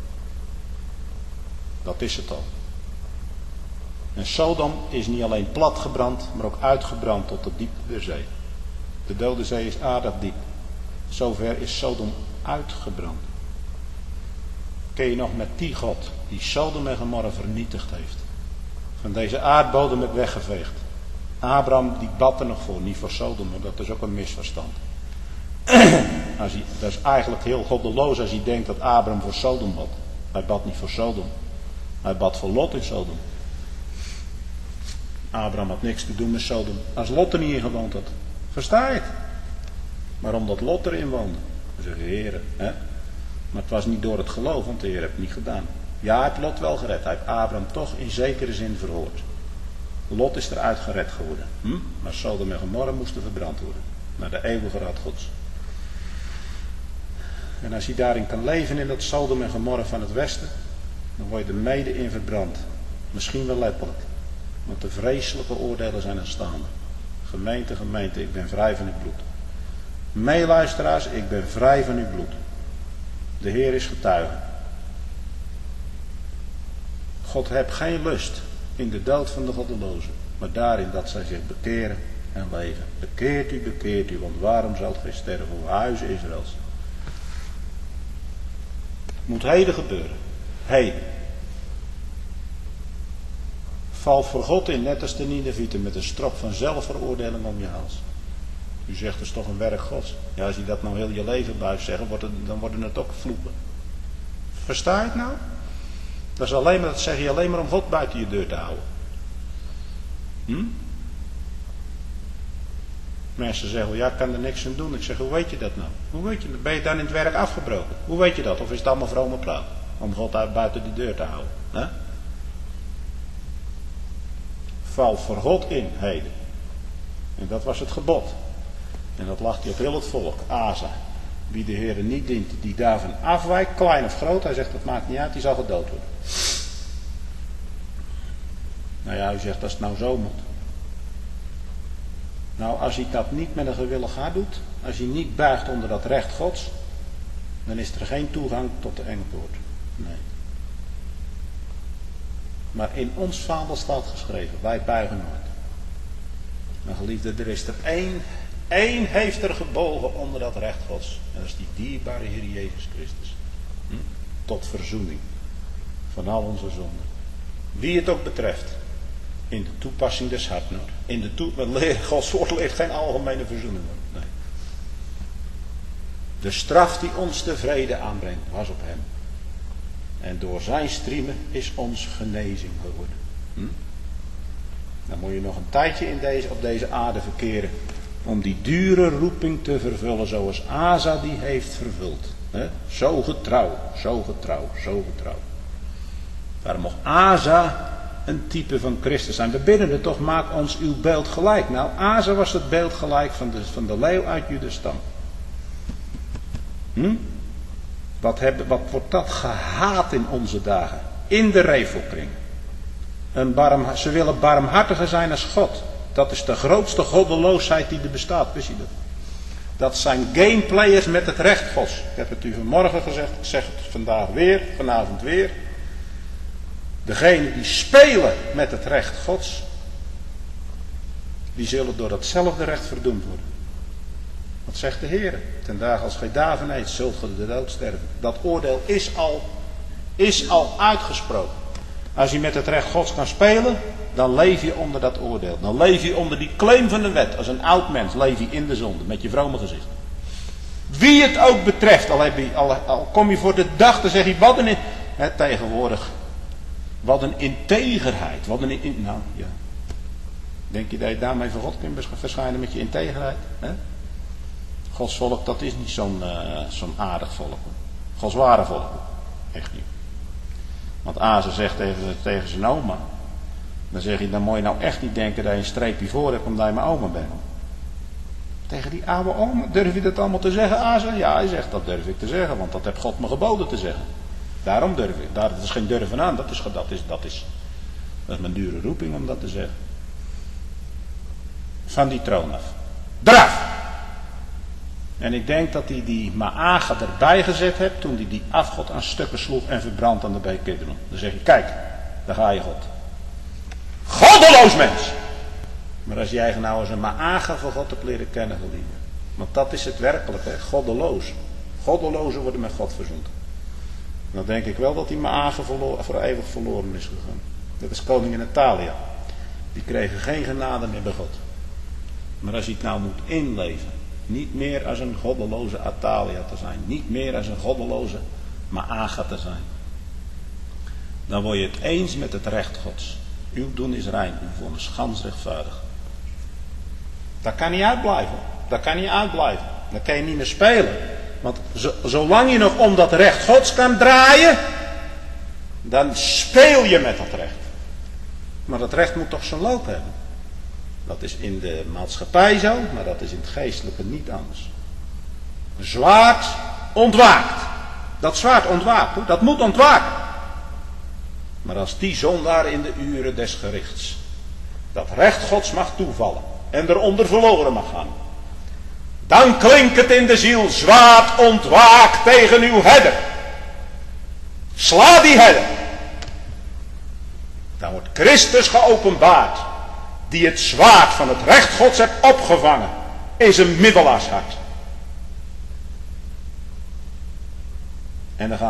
Dat is het al. En Sodom is niet alleen platgebrand, maar ook uitgebrand tot de diepte der zee. De Dode Zee is aardig diep. Zover is Sodom uitgebrand. Ken je nog met die God die Sodom en Gomorra vernietigd heeft. Van deze aardbodem heb weggeveegd. Abraham die bad er nog voor, niet voor Sodom, maar dat is ook een misverstand. Dat is eigenlijk heel goddeloos als hij denkt dat Abraham voor Sodom bad. Hij bad niet voor Sodom. Hij bad voor Lot in Sodom. Abraham had niks te doen met Sodom als Lot er niet in gewoond had. Versta je het? Maar omdat Lot erin woonde. Dan zeggen heren, hè? Maar het was niet door het geloof, want de Heer heeft het niet gedaan. Ja, hij heeft Lot wel gered. Hij heeft Abraham toch in zekere zin verhoord. Lot is eruit gered geworden. Maar Sodom en Gomorra moesten verbrand worden. Naar de eeuwige raad Gods. En als je daarin kan leven in dat Sodom en Gomorra van het westen, dan word je er mede in verbrand. Misschien wel letterlijk. Want de vreselijke oordelen zijn aanstaande. Gemeente, ik ben vrij van uw bloed. Meeluisteraars, ik ben vrij van uw bloed. De Heer is getuige. God heeft geen lust in de dood van de goddelozen, maar daarin dat zij zich bekeren en leven. Bekeert u, want waarom zult gij sterven, o huizen Israëls? Moet heden gebeuren. Heden. Val voor God in, net als de Ninevieten, met een strop van zelfveroordeling om je hals. U zegt, dat is toch een werk Gods. Ja, als je dat nou heel je leven blijft zeggen, dan worden het ook vloeken. Versta je het nou? Dat zeg je alleen maar om God buiten je deur te houden. Mensen zeggen, ja, ik kan er niks aan doen. Ik zeg, hoe weet je dat nou? Hoe weet je dat? Ben je dan in het werk afgebroken? Hoe weet je dat? Of is het allemaal vrome praat? Om God buiten de deur te houden. Hè? Val voor God in, heden. En dat was het gebod. En dat lag hij op heel het volk. Asa. Wie de Heer niet dient, die daarvan afwijkt, klein of groot. Hij zegt, dat maakt niet uit, die zal gedood worden. Nou ja, u zegt, als het nou zo moet. Nou, als hij dat niet met een gewillig hart doet, als hij niet buigt onder dat recht Gods, dan is er geen toegang tot de engelpoort. Nee. Maar in ons vaandel staat geschreven, wij buigen nooit. Maar geliefde, er is er één heeft er gebogen onder dat recht Gods. En dat is die dierbare Heer Jezus Christus. Tot verzoening van al onze zonden. Wie het ook betreft. In de toepassing des hartnood. Gods woord leert geen algemene verzoening. Nee. De straf die ons de vrede aanbrengt, was op hem. En door zijn striemen is ons genezing geworden. Dan moet je nog een tijdje op deze aarde verkeren. Om die dure roeping te vervullen zoals Asa die heeft vervuld. Zo getrouw. Daarom mocht Asa een type van Christus zijn. We bidden het toch, maak ons uw beeld gelijk. Nou, Asa was het beeld gelijk van de leeuw uit Judas stam. Wat wordt dat gehaat in onze dagen? In de revelkring. Ze willen barmhartiger zijn als God. Dat is de grootste goddeloosheid die er bestaat. Wist je dat? Dat zijn gameplayers met het recht Gods. Ik heb het u vanmorgen gezegd. Ik zeg het vandaag weer. Vanavond weer. Degenen die spelen met het recht Gods. Die zullen door datzelfde recht verdoemd worden. Wat zegt de Heer? Ten dagen als gij daarvan eet, zult ge de dood sterven. Dat oordeel is al uitgesproken. Als je met het recht Gods kan spelen, dan leef je onder dat oordeel. Dan leef je onder die claim van de wet. Als een oud mens leef je in de zonde, met je vrome gezicht. Wie het ook betreft, al kom je voor de dag, dan zeg je, wat een tegenwoordig, wat een integerheid. Nou ja. Denk je dat je daarmee voor God kunt verschijnen met je integerheid? Gods volk, dat is niet zo'n aardig volk. Gods ware volk. Echt niet. Want Asa zegt tegen zijn oma. Dan zeg je, dan moet je nou echt niet denken dat je een streepje voor hebt omdat je mijn oma bent. Tegen die oude oma, durf je dat allemaal te zeggen, Asa? Ja, hij zegt, dat durf ik te zeggen, want dat heeft God me geboden te zeggen. Daarom durf ik. Dat is geen durven aan, dat is mijn dure roeping om dat te zeggen. Van die troon af. Draf! En ik denk dat hij die Maaga erbij gezet heeft toen hij die afgod aan stukken sloeg en verbrand aan de beek Kidron. Dan zeg je, kijk, daar ga je God. Goddeloos mens! Maar als jij nou eens een Maaga voor God hebt leren kennen, geliefde. Want dat is het werkelijk, hè? Goddeloos. Goddelozen worden met God verzoend. Dan denk ik wel dat die Maaga voor eeuwig verloren is gegaan. Dat is koningin Natalia. Die kregen geen genade meer bij God. Maar als je het nou moet inleven. Niet meer als een goddeloze Atalia te zijn. Niet meer als een goddeloze Maaga te zijn. Dan word je het eens met het recht Gods. Uw doen is rein, uw vonnis gans rechtvaardig. Dat kan niet uitblijven. Dat kan niet uitblijven. Dan kan je niet meer spelen. Want zolang je nog om dat recht Gods kan draaien, dan speel je met dat recht. Maar dat recht moet toch zijn loop hebben. Dat is in de maatschappij zo, maar dat is in het geestelijke niet anders. Een zwaard ontwaakt. Dat zwaard ontwaakt, dat moet ontwaken. Maar als die zondaar in de uren des gerichts dat recht Gods mag toevallen en eronder verloren mag gaan, dan klinkt het in de ziel: zwaard ontwaakt tegen uw herder. Sla die herder. Dan wordt Christus geopenbaard, die het zwaard van het recht Gods heeft opgevangen in zijn middelaarshart. En dan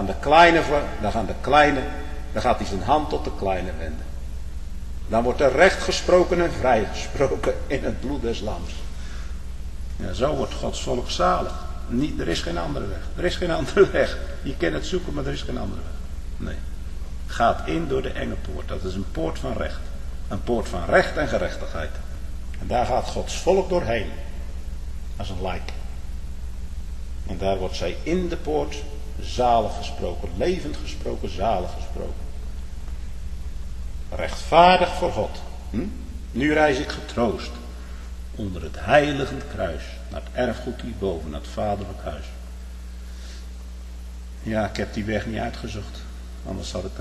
gaat hij zijn hand tot de kleine wenden. Dan wordt er recht gesproken en vrij gesproken in het bloed des lams. Ja, zo wordt Gods volk zalig. Er is geen andere weg. Er is geen andere weg. Je kan het zoeken, maar er is geen andere weg. Nee. Gaat in door de enge poort. Dat is een poort van recht. Een poort van recht en gerechtigheid. En daar gaat Gods volk doorheen. Als een lijk. En daar wordt zij in de poort zalig gesproken. Levend gesproken, zalig gesproken. Rechtvaardig voor God. Nu reis ik getroost onder het heiligend kruis naar het erfgoed hierboven, naar het vaderlijk huis. Ja, ik heb die weg niet uitgezocht. Anders had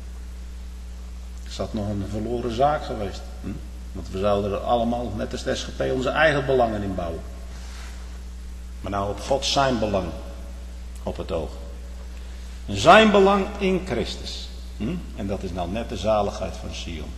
het nog een verloren zaak geweest. Want we zouden er allemaal, net als de SGP, onze eigen belangen in bouwen. Maar nou op God zijn belang op het oog. Zijn belang in Christus. En dat is nou net de zaligheid van Sion.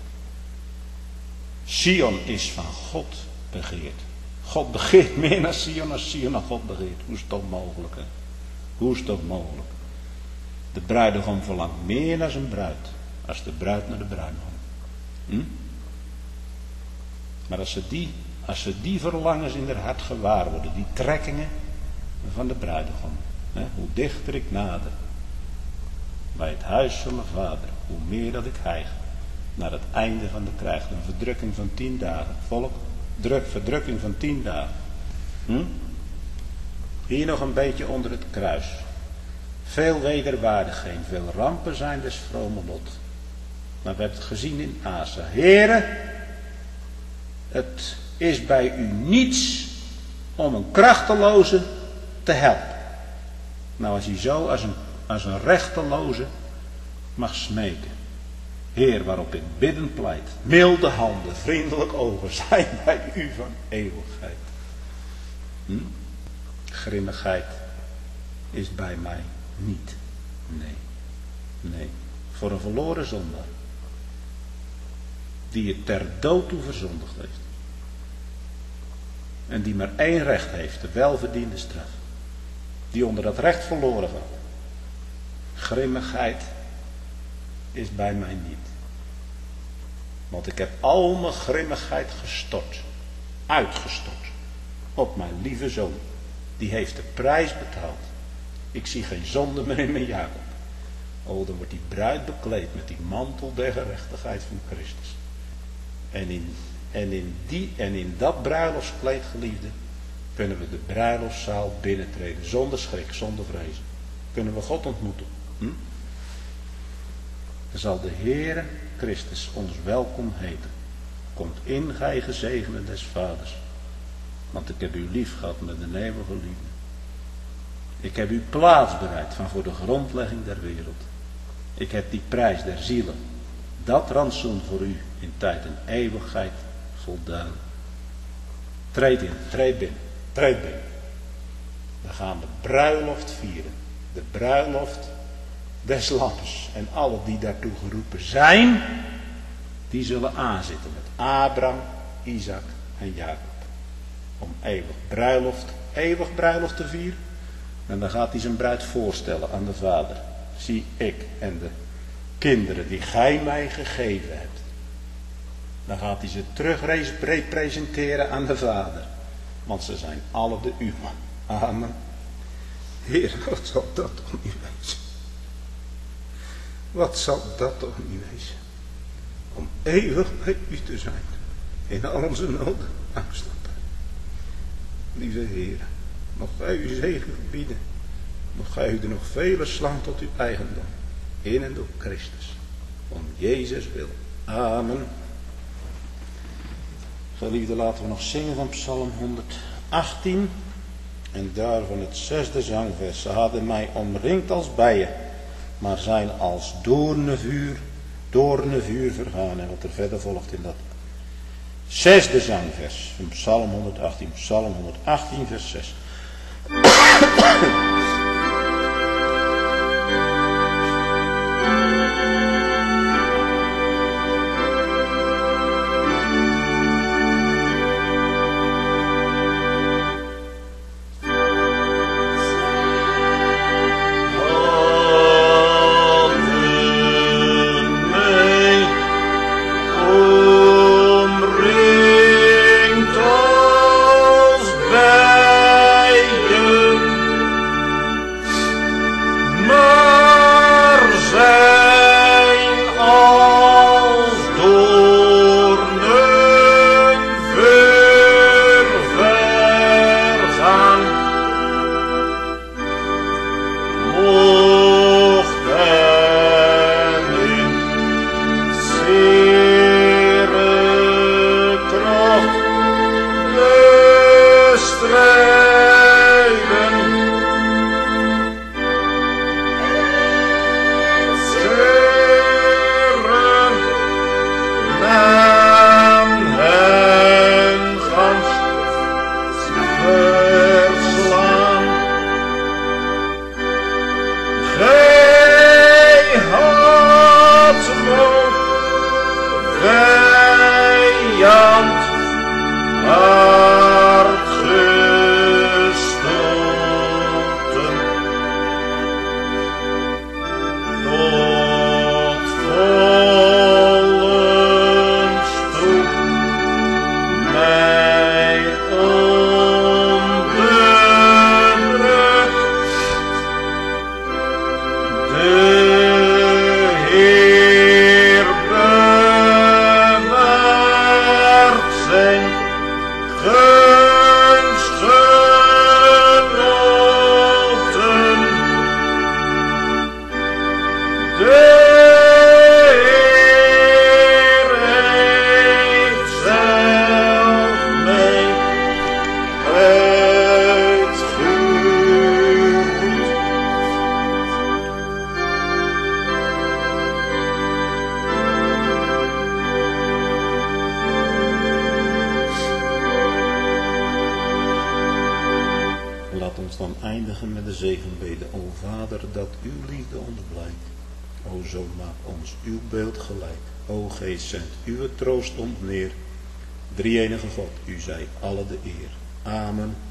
Sion is van God begeerd. God begeert meer naar Sion als Sion naar God begeert. Hoe is het toch mogelijk? Hè? Hoe is het toch mogelijk? De bruidegom verlangt meer naar zijn bruid als de bruid naar de bruidegom. Maar als ze die verlangens in haar hart gewaar worden, die trekkingen van de bruidegom, hoe dichter ik nader bij het huis van mijn vader, hoe meer dat ik hijg naar het einde van de krijg. Een verdrukking van 10 dagen. Volk, verdrukking van 10 dagen. Hier nog een beetje onder het kruis. Veel wederwaardigheden, veel rampen zijn des vrome lot. Maar we hebben het gezien in Asa. Heren, het is bij u niets om een krachteloze te helpen. Nou, als hij zo als een rechteloze mag smeken. Heer, waarop ik bidden pleit. Milde handen, vriendelijk ogen zijn bij u van eeuwigheid. Grimmigheid is bij mij niet. Nee. Voor een verloren zondaar. Die het ter dood toe verzondigd heeft. En die maar 1 recht heeft, de welverdiende straf. Die onder dat recht verloren gaat. Grimmigheid is bij mij niet. Want ik heb al mijn grimmigheid gestort. Uitgestort. Op mijn lieve zoon. Die heeft de prijs betaald. Ik zie geen zonde meer in mijn Jacob. Oh, dan wordt die bruid bekleed met die mantel der gerechtigheid van Christus. En in dat bruiloftskleed, geliefde, kunnen we de bruiloftszaal binnentreden. Zonder schrik, zonder vrezen. Kunnen we God ontmoeten. Dan zal de Heere Christus ons welkom heten. Komt in, gij gezegende des vaders. Want ik heb u lief gehad met een eeuwige liefde. Ik heb u plaats bereid van voor de grondlegging der wereld. Ik heb die prijs der zielen, dat rantsoen voor u in tijd en eeuwigheid voldaan. Treed in, treed binnen, treed binnen. We gaan de bruiloft vieren. De bruiloft des lams. En alle die daartoe geroepen zijn, die zullen aanzitten met Abraham, Isaac en Jacob. Om eeuwig bruiloft te vieren. En dan gaat hij zijn bruid voorstellen aan de vader. Zie ik en de kinderen die gij mij gegeven hebt. Dan gaat hij ze terug representeren aan de vader. Want ze zijn alle de uwe. Amen. Heer, wat zal dat toch niet wezen? Wat zal dat toch niet wezen? om eeuwig bij u te zijn. In al onze nood en angst. Lieve Heer, mocht gij uw zegen gebieden. Mocht gij u er nog vele slaan tot uw eigendom. In en door Christus. Om Jezus wil. Amen. Geliefde, laten we nog zingen van Psalm 118. En daarvan het 6e zangvers. Ze hadden mij omringd als bijen, maar zijn als doornenvuur vergaan. En wat er verder volgt in dat 6e zangvers van Psalm 118. Psalm 118 vers 6. Troost ontneer. Drie-enige God, u zij alle de eer. Amen.